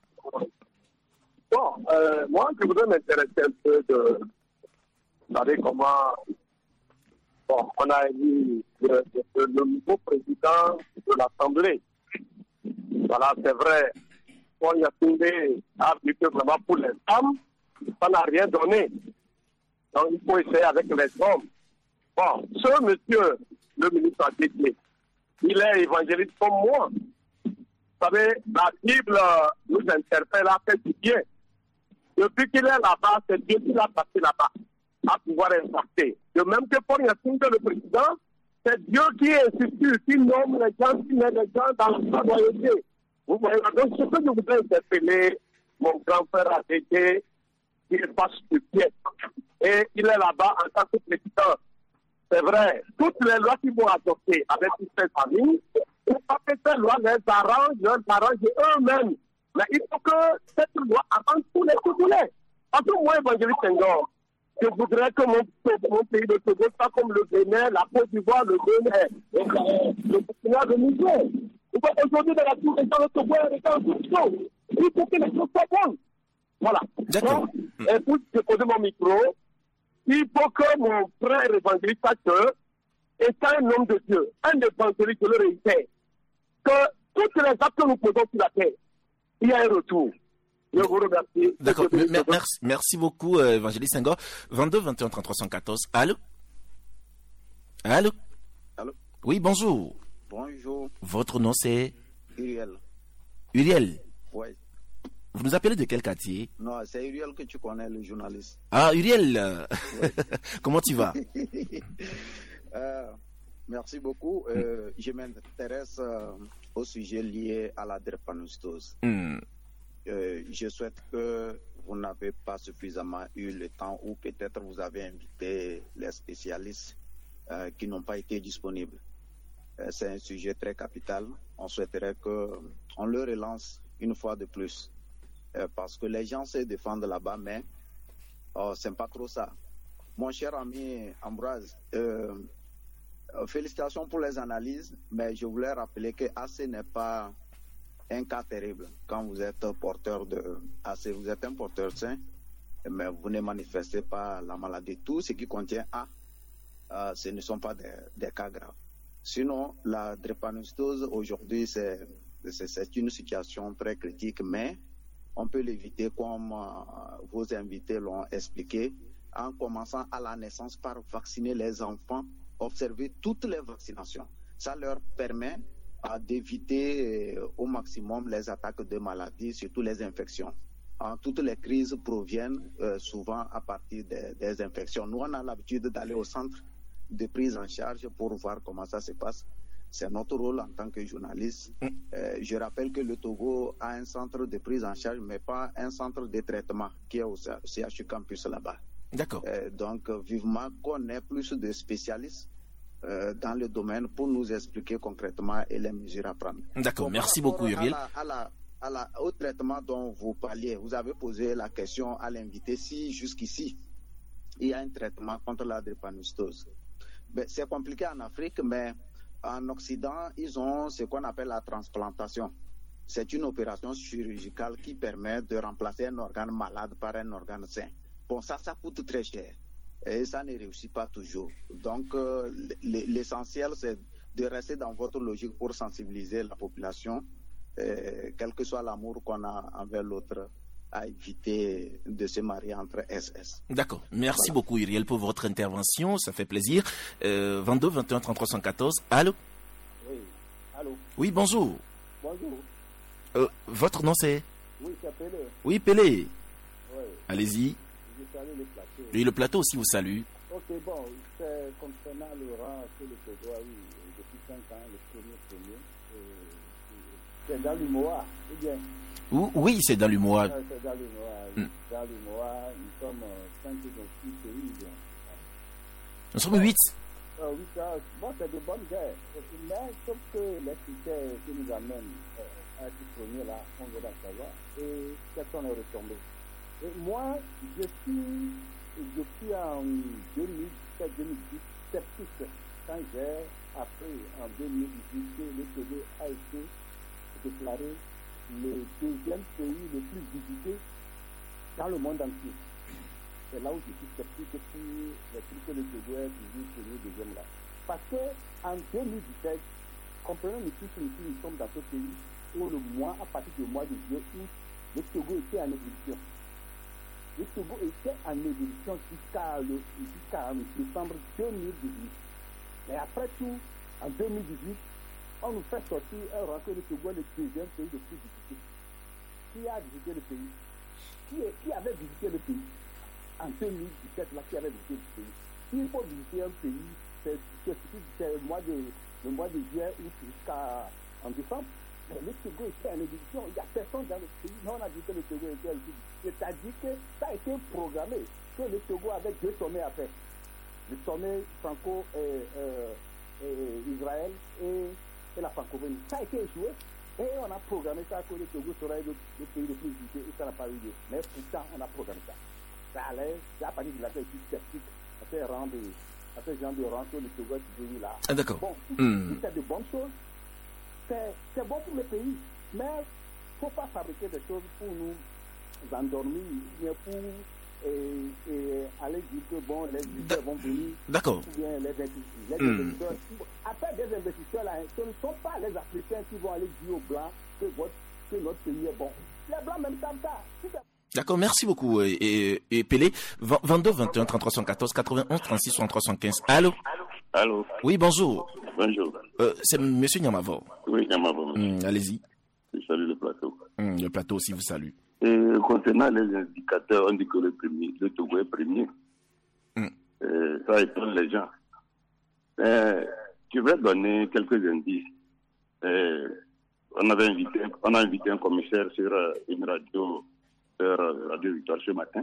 Bon, euh, moi, je voudrais m'intéresser un peu de... Vous savez comment... Bon, on a élu le, le, le nouveau président de l'Assemblée. Voilà, c'est vrai. Paul Yacoundé a appliqué vraiment pour les femmes. Ça n'a rien donné. Donc, il faut essayer avec les hommes. Bon, ce monsieur, le ministre a dit, il est évangéliste comme moi. Vous savez, la Bible nous interpelle à faire du bien. Depuis qu'il est là-bas, c'est Dieu qui l'a passé là-bas, à pouvoir impacter. De même que Paul Yacoundé, le président, c'est Dieu qui institue, qui nomme les gens, qui met les gens dans la royauté. Vous voyez, donc ce que je voudrais interpeller mon grand frère A D G, qu'il fasse du bien. Et il est là-bas en tant que président. C'est vrai, toutes les lois qu'ils vont adopter avec toutes ces familles, il faut pas que ces lois les arrangent, les arrangent eux-mêmes. Mais il faut que cette loi arrange tous les Togolais. En tout moi, Évangéliste Senghor, je voudrais que mon, mon pays de Togo soit comme le Bénin, la Côte d'Ivoire, le Bénin, le Burkina, le Niger. Aujourd'hui, dans la tour, les gens de Togo, les gens de Togo, il faut que les choses soient bonnes. Voilà.
D'accord.
Donc, et pour déposer mon micro, il faut que mon frère évangéliste sache est un homme de Dieu, un évangéliste, je le réitère, que toutes les actes que nous posons sur la terre, il y a un retour. Je vous remercie.
D'accord. Merci, merci beaucoup, euh, Évangéliste Senghor. vingt-deux vingt et un trente-trois cent quatorze. Allô? Allô?
Allô?
Oui, bonjour.
Bonjour.
Votre nom c'est?
Uriel.
Uriel?
Oui.
Vous nous appelez de quel quartier?
Non, c'est Uriel que tu connais, le journaliste.
Ah, Uriel. Oui. Comment tu vas?
euh, Merci beaucoup. Euh, mm. Je m'intéresse euh, au sujet lié à la drépanocytose. Mm. Euh, je souhaite que vous n'avez pas suffisamment eu le temps ou peut-être vous avez invité les spécialistes euh, qui n'ont pas été disponibles. Euh, c'est un sujet très capital. On souhaiterait qu'on le relance une fois de plus. Euh, parce que les gens se défendent là-bas, mais oh, c'est pas trop ça. Mon cher ami Ambroise, euh, félicitations pour les analyses, mais je voulais rappeler que A C n'est pas un cas terrible. Quand vous êtes porteur de A C, vous êtes un porteur sain, mais vous ne manifestez pas la maladie. Tout ce qui contient A, euh, ce ne sont pas des, des cas graves. Sinon, la drépanocytose, aujourd'hui, c'est, c'est, c'est une situation très critique, mais on peut l'éviter comme euh, vos invités l'ont expliqué, en commençant à la naissance par vacciner les enfants, observer toutes les vaccinations. Ça leur permet euh, d'éviter euh, au maximum les attaques de maladies, surtout les infections. Euh, toutes les crises proviennent euh, souvent à partir des, des infections. Nous, on a l'habitude d'aller au centre de prise en charge pour voir comment ça se passe. C'est notre rôle en tant que journaliste. Euh, je rappelle que le Togo a un centre de prise en charge, mais pas un centre de traitement qui est au C H U Campus là-bas.
D'accord.
Euh, donc, vivement qu'on ait plus de spécialistes euh, dans le domaine pour nous expliquer concrètement et les mesures à prendre.
D'accord.
Bon,
merci beaucoup, Uriel.
À la, à la, à la, au traitement dont vous parliez, vous avez posé la question à l'invité si jusqu'ici il y a un traitement contre la drépanocytose. Ben, c'est compliqué en Afrique, mais en Occident, ils ont ce qu'on appelle la transplantation. C'est une opération chirurgicale qui permet de remplacer un organe malade par un organe sain. Bon, ça, ça coûte très cher et ça ne réussit pas toujours. Donc, euh, l'essentiel, c'est de rester dans votre logique pour sensibiliser la population, euh, quel que soit l'amour qu'on a envers l'autre, à éviter de se marier entre S S.
D'accord. Merci voilà. beaucoup, Uriel, pour votre intervention. Ça fait plaisir. Euh, vingt-deux vingt et un trente-trois cent quatorze. Allô?
Oui. Allô?
Oui, bonjour.
Bonjour.
Euh, votre nom, c'est?
Oui, c'est Pelé.
Oui, Pelé.
Oui.
Allez-y.
Je salue le plateau.
Oui, le plateau aussi vous salue.
Ok, bon, c'est concernant le rang que le Togo a eu depuis cinq ans, le premier premier. Euh, c'est dans l'Umoa, ou bien?
Oui, c'est dans l'Umoa.
C'est dans l'Umoa. Mm. Dans l'Umoa, nous sommes cinq ou six pays.
Nous sommes huit.
Euh, oui, ça, bon, c'est de bonnes guerres. Mais sauf que les critères qui nous amènent euh, à être premiers là, on va savoir. Et quelles sont les retombées. Et moi, je suis, depuis en deux mille dix-sept deux mille dix, sceptique quand j'ai appris en deux mille dix-huit que le Togo a été déclaré le deuxième pays le plus visité dans le monde entier. C'est là où je suis sceptique pour les trucs que le Togo est toujours premier deuxième là. Parce qu'en deux mille dix-sept, comprenons-nous tous ici, nous sommes dans ce pays où le mois, à partir du mois de juillet, août, le Togo était en ébullition. Le Togo était en ébullition jusqu'à jusqu'à décembre deux mille dix-huit. Mais après tout, en deux mille dix-huit, on nous fait sortir un rapport que le Togo est le deuxième pays le plus visité. Qui a visité le pays? Qui, est, qui avait visité le pays? En deux mille dix-sept, là, qui avait visité le pays? S'il faut visiter un pays, c'est, c'est, c'est le mois de le mois de juillet ou jusqu'à en décembre. Mais le Togo était en ébullition. Il n'y a personne dans le pays. Non, on a dit que le Togo était en ébullition. C'est-à-dire que ça a été programmé que le Togo avait deux sommets à faire. Le sommet franco-israël et, et la francophonie. Ça a été échoué. Et on a programmé ça que le Togo serait le, le pays le plus visité. Et ça n'a pas eu lieu. Mais pourtant, on a programmé ça. Ça allait, à partir de la tête sceptique, à ce genre de, à ce genre de rang que le Togo est devenu là.
Ah, d'accord.
Bon,
mm.
si c'est de bonnes choses, c'est, c'est bon pour le pays. Mais il ne faut pas fabriquer des choses pour nous endormir, mais pour et, et aller dire que bon, les investisseurs vont venir.
D'accord.
Ou bien les investisseurs. Les
mm.
investisseurs après, des investisseurs là, ce ne sont pas les Africains qui vont aller dire aux Blancs que, votre, que notre pays est bon. Les Blancs même savent ça.
D'accord, merci beaucoup. Et, et, et Pelé, vingt-deux, vingt et un, trente-trois, soixante-quatorze, quatre-vingt-onze, trente-six, soixante-trois, soixante-quinze. Allô?
Allô?
Oui, bonjour.
Bonjour.
Euh, c'est monsieur Niamavo.
Oui, Niamavo.
Mmh, allez-y.
Je salue le plateau.
Mmh, le plateau aussi vous salue.
Et concernant les indicateurs, on dit que le, premier, le Togo est premier. Mmh. Euh, ça étonne les gens. Euh, je vais donner quelques indices. Euh, on, avait invité, on a invité un commissaire sur une radio, sur Radio Victoire ce matin,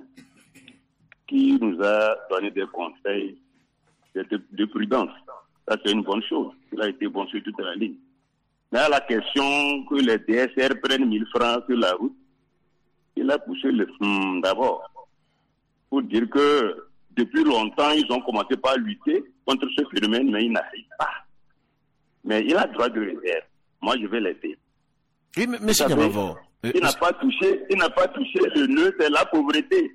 qui nous a donné des conseils de, de prudence. Ça, c'est une bonne chose. Il a été bon sur toute la ligne. Mais à la question que les D S R prennent mille francs sur la route, il a poussé le hum, d'abord pour dire que depuis longtemps, ils ont commencé par lutter contre ce phénomène, mais ils n'arrivent pas. Mais il a droit de réserve. Moi, je vais l'aider.
Oui, mais monsieur Niamavo.
Il euh, n'a pas touché, il n'a pas touché le nœud, c'est la pauvreté.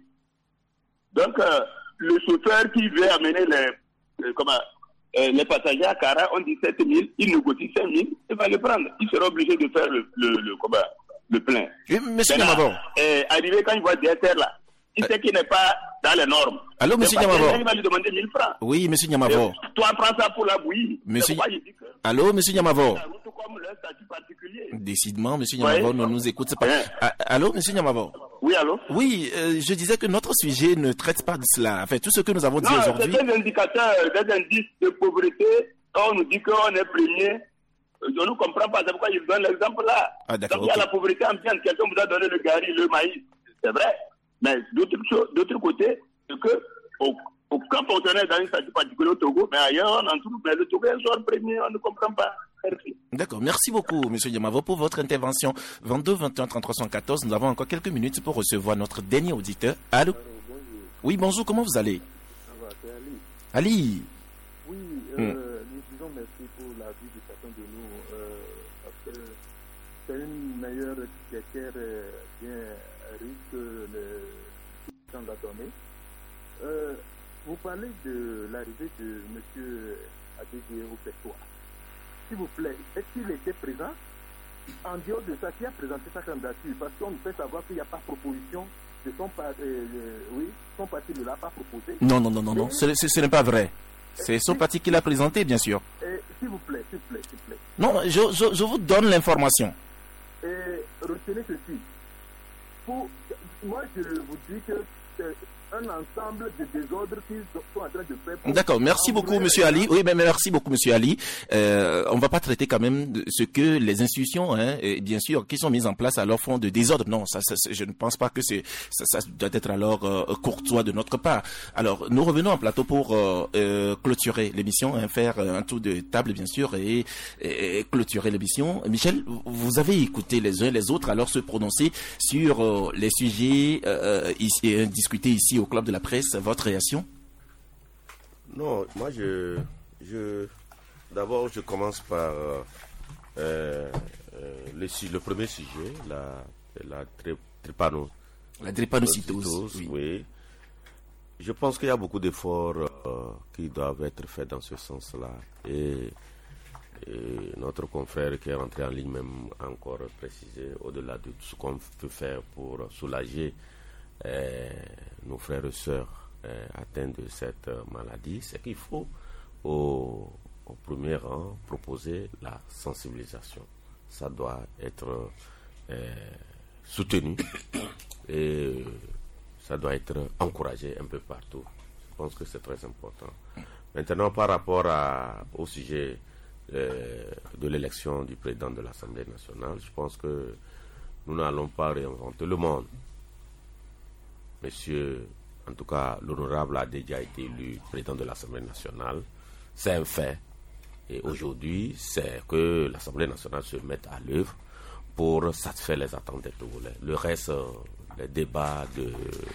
Donc, euh, le chauffeur qui veut amener les, euh, comment, euh, les passagers à Cara, on dit sept mille, il négocie cinq mille, il va le prendre. Il sera obligé de faire le, le, le, comment, le plein.
Oui, monsieur Niamavo.
Euh, arrivé quand il voit D S R là, il sait qu'il n'est pas dans les normes.
Allô, monsieur Niamavo.
Il va lui demander mille francs.
Oui, monsieur Niamavo.
Toi, prends ça pour la bouillie.
Monsieur... Allô, monsieur Niamavo.
Comme leur statut particulier.
Décidément, monsieur Niamavo ne nous écoute pas.
Ouais.
Ah, allô, monsieur Niamavo.
Oui, allô.
Oui, euh, je disais que notre sujet ne traite pas de cela. Enfin, tout ce que nous avons dit
non,
aujourd'hui.
C'est des indicateurs, des indices de pauvreté. On nous dit qu'on est premier. Je ne comprends pas. C'est pourquoi ils donnent l'exemple là.
Ah, d'accord.
Donc, il y a la pauvreté ambiante. Quelqu'un vous a donné le gari, le maïs. C'est vrai. Mais d'autre, chose, d'autre côté, c'est que au, aucun fonctionnaire dans une statut particulier au Togo, mais ailleurs, on en trouve. Mais le Togo est sort premier, on ne comprend pas. Merci.
D'accord, merci beaucoup, monsieur Niamavo, pour votre intervention. vingt-deux, vingt et un, trente-trois, soixante-quatorze, nous avons encore quelques minutes pour recevoir notre dernier auditeur. Allô?
Alors, bonjour.
Oui, bonjour, comment vous allez?
Ça va, c'est Ali.
Ali?
Oui, euh, mm. nous disons merci pour la vie de chacun de nous, euh, parce que c'est une meilleure étiquette euh, bien riche que le temps l'a donné. Euh, vous parlez de l'arrivée de monsieur Adégué au Pétois. S'il vous plaît, est-ce qu'il était présent? En dehors de ça, qui a présenté sa candidature? Parce qu'on nous fait savoir qu'il n'y a pas de proposition de son, euh, euh, oui, son parti ne l'a pas proposé.
Non, non, non, non, non. Ce, ce, ce n'est pas vrai. C'est son parti qui l'a présenté, bien sûr.
Et, s'il vous plaît, s'il vous plaît, s'il vous plaît.
Non, je, je, je vous donne l'information.
Et retenez ceci. Pour, moi, je vous dis que euh, un ensemble de désordres qu'ils sont en train de faire.
D'accord, merci beaucoup Monsieur Ali. Oui, mais merci beaucoup Monsieur Ali. Euh, on va pas traiter quand même de ce que les institutions, hein, et bien sûr, qui sont mises en place alors font de désordre. Non, ça, ça je ne pense pas que c'est ça, ça doit être alors euh, courtois de notre part. Alors, nous revenons en plateau pour euh, euh, clôturer l'émission, hein, faire un tour de table bien sûr et, et, et clôturer l'émission. Michel, vous avez écouté les uns les autres alors se prononcer sur euh, les sujets euh, ici, euh, discutés ici au Club de la Presse. Votre réaction?
Non, moi je, je d'abord je commence par euh, euh, le, le premier sujet, la, la drépano,
la drépanocytose.
Oui. oui. Je pense qu'il y a beaucoup d'efforts euh, qui doivent être faits dans ce sens-là. Et, et notre confrère qui est rentré en ligne même a encore précisé, au-delà de tout ce qu'on peut faire pour soulager euh, nos frères et sœurs euh, atteints de cette euh, maladie, c'est qu'il faut au, au premier rang proposer la sensibilisation. Ça doit être euh, soutenu et ça doit être encouragé un peu partout. Je pense que c'est très important. Maintenant, par rapport à, au sujet euh, de l'élection du président de l'Assemblée nationale, je pense que nous n'allons pas réinventer le monde. Monsieur, en tout cas, l'honorable a déjà été élu président de l'Assemblée nationale. C'est un fait. Et aujourd'hui, c'est que l'Assemblée nationale se mette à l'œuvre pour satisfaire les attentes des Togolais. Le reste, les débats de,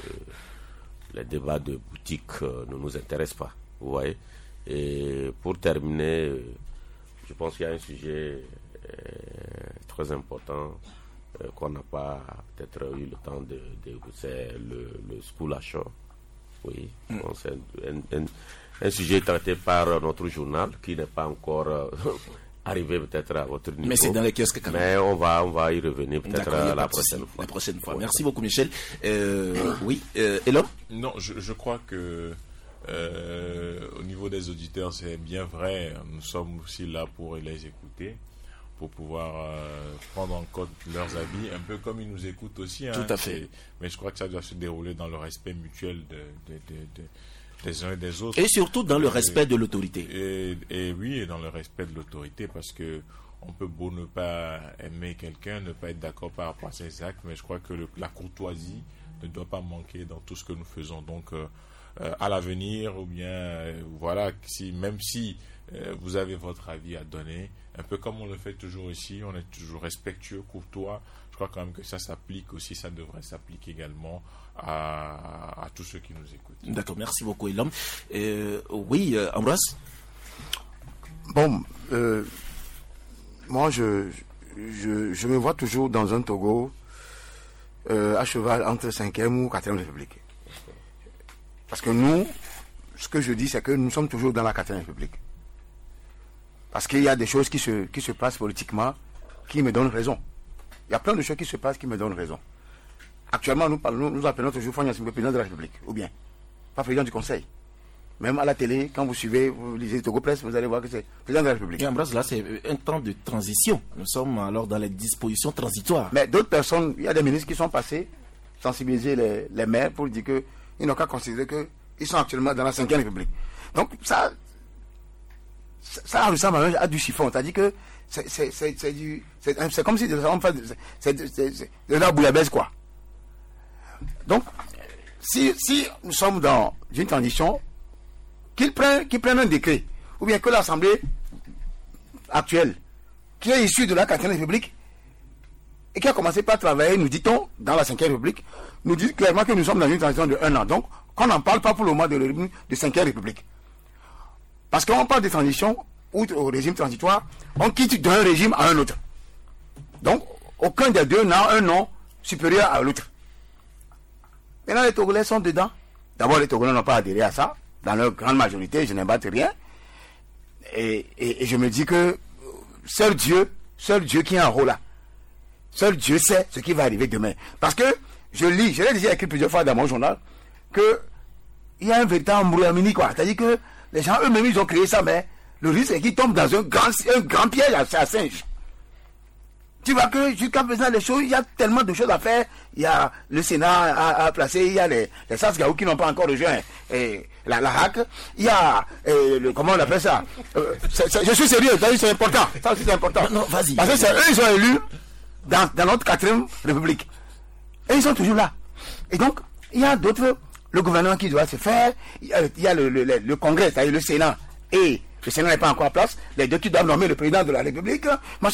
les débats de boutique ne nous intéressent pas. Vous voyez. Et pour terminer, je pense qu'il y a un sujet euh, très important euh, qu'on n'a pas peut-être eu le temps de, de c'est le, le school action. Oui, mm. bon, c'est un, un, un sujet traité par notre journal qui n'est pas encore euh, arrivé peut-être à votre niveau.
Mais c'est dans les kiosques quand même.
Mais on va, on va y revenir peut-être la prochaine fois.
La prochaine fois. Merci beaucoup Michel. Euh, oui, euh, Elon?
Non, je, je crois que euh, au niveau des auditeurs, c'est bien vrai. Nous sommes aussi là pour les écouter, pour pouvoir euh, prendre en compte leurs avis, un peu comme ils nous écoutent aussi. Hein.
Tout à fait.
Mais je crois que ça doit se dérouler dans le respect mutuel de, de, de, de, des uns et des autres.
Et surtout dans le respect
et,
de l'autorité.
Et, et oui, et dans le respect de l'autorité, parce que on peut beau ne pas aimer quelqu'un, ne pas être d'accord par rapport à ses actes, mais je crois que le, la courtoisie ne doit pas manquer dans tout ce que nous faisons. Donc, euh, euh, à l'avenir, ou bien, euh, voilà, si, même si euh, vous avez votre avis à donner, un peu comme on le fait toujours ici, on est toujours respectueux, courtois. Je crois quand même que ça s'applique aussi, ça devrait s'appliquer également à, à tous ceux qui nous écoutent.
D'accord, merci beaucoup, Elam. Euh, oui, euh, Ambroise?
Bon, euh, moi, je, je, je me vois toujours dans un Togo euh, à cheval entre cinquième ou quatrième République. Parce que nous, ce que je dis, c'est que nous sommes toujours dans la quatrième République. Parce qu'il y a des choses qui se, qui se passent politiquement qui me donnent raison. Il y a plein de choses qui se passent qui me donnent raison. Actuellement, nous, parlons, nous appelons toujours Fognas le président de la République, ou bien, pas président du Conseil. Même à la télé, quand vous suivez, vous lisez Togo Presse, vous allez voir que c'est président de la République.
Et Ambroise, là, c'est un temps de transition. Nous sommes alors dans les dispositions transitoires.
Mais d'autres personnes, il y a des ministres qui sont passés, sensibiliser les, les maires pour dire qu'ils n'ont qu'à considérer qu'ils sont actuellement dans la cinquième République. Donc, ça, ça ressemble à du chiffon. C'est-à-dire que c'est, c'est, c'est, c'est, du, c'est, c'est comme si c'est de la bouillabaisse, quoi. Donc, si, si nous sommes dans une transition, qu'ils prennent, qu'ils prennent un décret, ou bien que l'Assemblée actuelle, qui est issue de la quatrième République, et qui a commencé par travailler, nous dit-on, dans la cinquième République, nous dit clairement que nous sommes dans une transition de un an. Donc, qu'on n'en parle pas pour le moment de, de cinquième République. Parce qu'on parle de transition, ou au régime transitoire, on quitte d'un régime à un autre. Donc, aucun des deux n'a un nom supérieur à l'autre. Maintenant, les Togolais sont dedans. D'abord, les Togolais n'ont pas adhéré à ça. Dans leur grande majorité, je n'imbatte rien. Et, et, et je me dis que seul Dieu, seul Dieu qui a un rôle là. Seul Dieu sait ce qui va arriver demain. Parce que je lis, je l'ai déjà écrit plusieurs fois dans mon journal, que il y a un véritable embrouillamini, quoi. C'est-à-dire que les gens eux-mêmes, ils ont créé ça, mais le risque est qu'ils tombent dans un grand, un grand piège à, à singe. Tu tu vois que jusqu'à présent, les choses, il y a tellement de choses à faire. Il y a le Sénat à, à placer, il y a les, les Sasgaou qui n'ont pas encore rejoint et la, la H A C, il y a, et le, comment on appelle ça euh, c'est, c'est, je suis sérieux, c'est important, ça aussi c'est important.
Non, non, vas-y.
Parce que c'est eux, ils sont élus dans, dans notre quatrième République. Et ils sont toujours là. Et donc, il y a d'autres, le gouvernement qui doit se faire, il y a, il y a le, le, le, le Congrès, c'est-à-dire le Sénat, et le Sénat n'est pas encore en place, les deux qui doivent nommer le président de la République.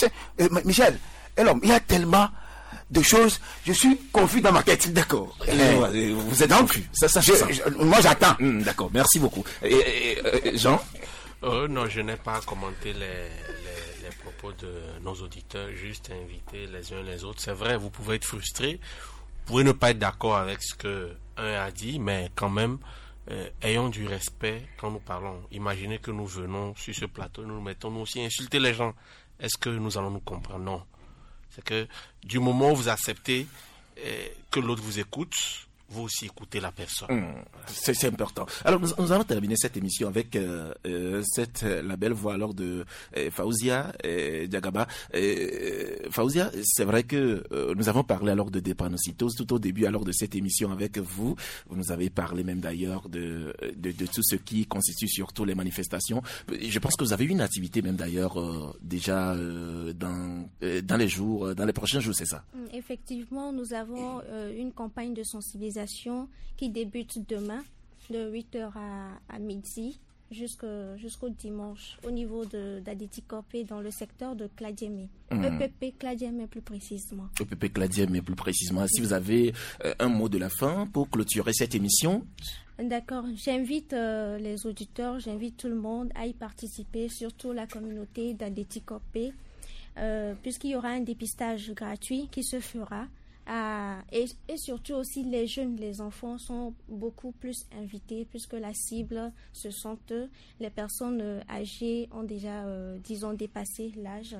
Michel, et l'homme, il y a tellement de choses, je suis confus dans ma tête.
D'accord.
Eh,
vous êtes confus. Ça, ça,
je,
ça.
Je, moi, j'attends.
Mmh, d'accord, merci beaucoup. Et, et, et, Jean
euh, Non, je n'ai pas commenté les, les, les propos de nos auditeurs, juste inviter les uns les autres. C'est vrai, vous pouvez être frustrés, vous pouvez ne pas être d'accord avec ce que un a dit, mais quand même, euh, ayons du respect quand nous parlons. Imaginez que nous venons sur ce plateau, nous nous mettons nous aussi à insulter les gens. Est-ce que nous allons nous comprendre? Non. C'est que du moment où vous acceptez euh, que l'autre vous écoute, vous aussi écoutez la personne.
Mmh, c'est, c'est important. Alors, nous, nous allons terminer cette émission avec euh, euh, cette, la belle voix alors de euh, Faouzia euh, Diagaba. Euh, Faouzia, c'est vrai que euh, nous avons parlé alors de drépanocytose tout au début alors de cette émission avec vous. Vous nous avez parlé même d'ailleurs de, de, de tout ce qui constitue surtout les manifestations. Je pense que vous avez eu une activité même d'ailleurs euh, déjà euh, dans, euh, dans les jours, dans les prochains jours, c'est ça?
Effectivement, nous avons euh, une campagne de sensibilisation qui débute demain de huit heures à, à midi jusqu'au, jusqu'au dimanche au niveau de d'Adétikopé dans le secteur de Kladiemé. Mmh. E P P Kladiemé plus précisément.
E P P Kladiemé plus précisément. Si vous avez euh, un mot de la fin pour clôturer cette émission.
D'accord. J'invite euh, les auditeurs, j'invite tout le monde à y participer, surtout la communauté d'Adétikopé, euh, puisqu'il y aura un dépistage gratuit qui se fera. Ah, et, et surtout aussi les jeunes, les enfants sont beaucoup plus invités puisque la cible, ce sont eux. Les personnes âgées ont déjà, euh, disons, dépassé l'âge.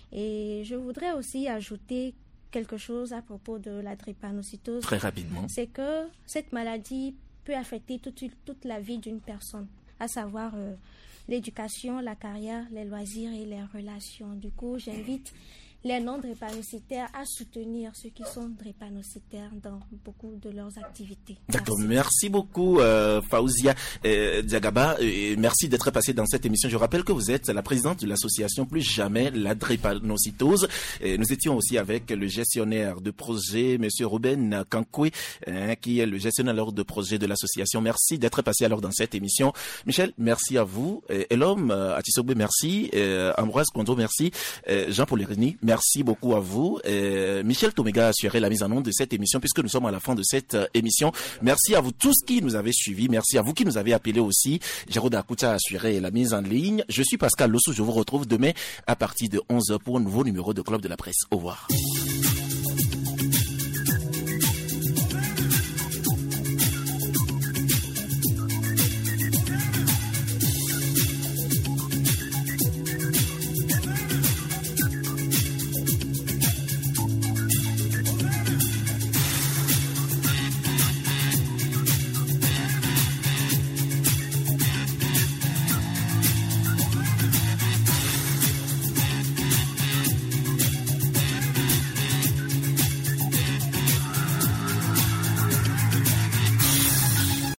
Et je voudrais aussi ajouter quelque chose à propos de la drépanocytose.
Très rapidement.
C'est que cette maladie peut affecter toute, toute la vie d'une personne, à savoir euh, l'éducation, la carrière, les loisirs et les relations. Du coup, j'invite les non-drépanocytaires à soutenir ceux qui sont drépanocytaires dans beaucoup de leurs activités.
D'accord, merci, merci beaucoup euh, Faouzia euh, Diagaba, euh, merci d'être passé dans cette émission. Je rappelle que vous êtes la présidente de l'association Plus Jamais la Drépanocytose. Et nous étions aussi avec le gestionnaire de projet, Monsieur Ruben Kankoué, hein, qui est le gestionnaire de projet de l'association. Merci d'être passé alors dans cette émission. Michel, merci à vous. Et, et l'homme, euh, Atisobé, merci. Euh, Ambroise Kondo, merci. Euh, Jean Paulirini, merci beaucoup à vous. Euh, Michel Toméga a assuré la mise en onde de cette émission puisque nous sommes à la fin de cette euh, émission. Merci à vous tous qui nous avez suivis. Merci à vous qui nous avez appelés aussi. Jérôme Akouta a assuré la mise en ligne. Je suis Pascal Lossou. Je vous retrouve demain à partir de onze heures pour un nouveau numéro de Club de la Presse. Au revoir.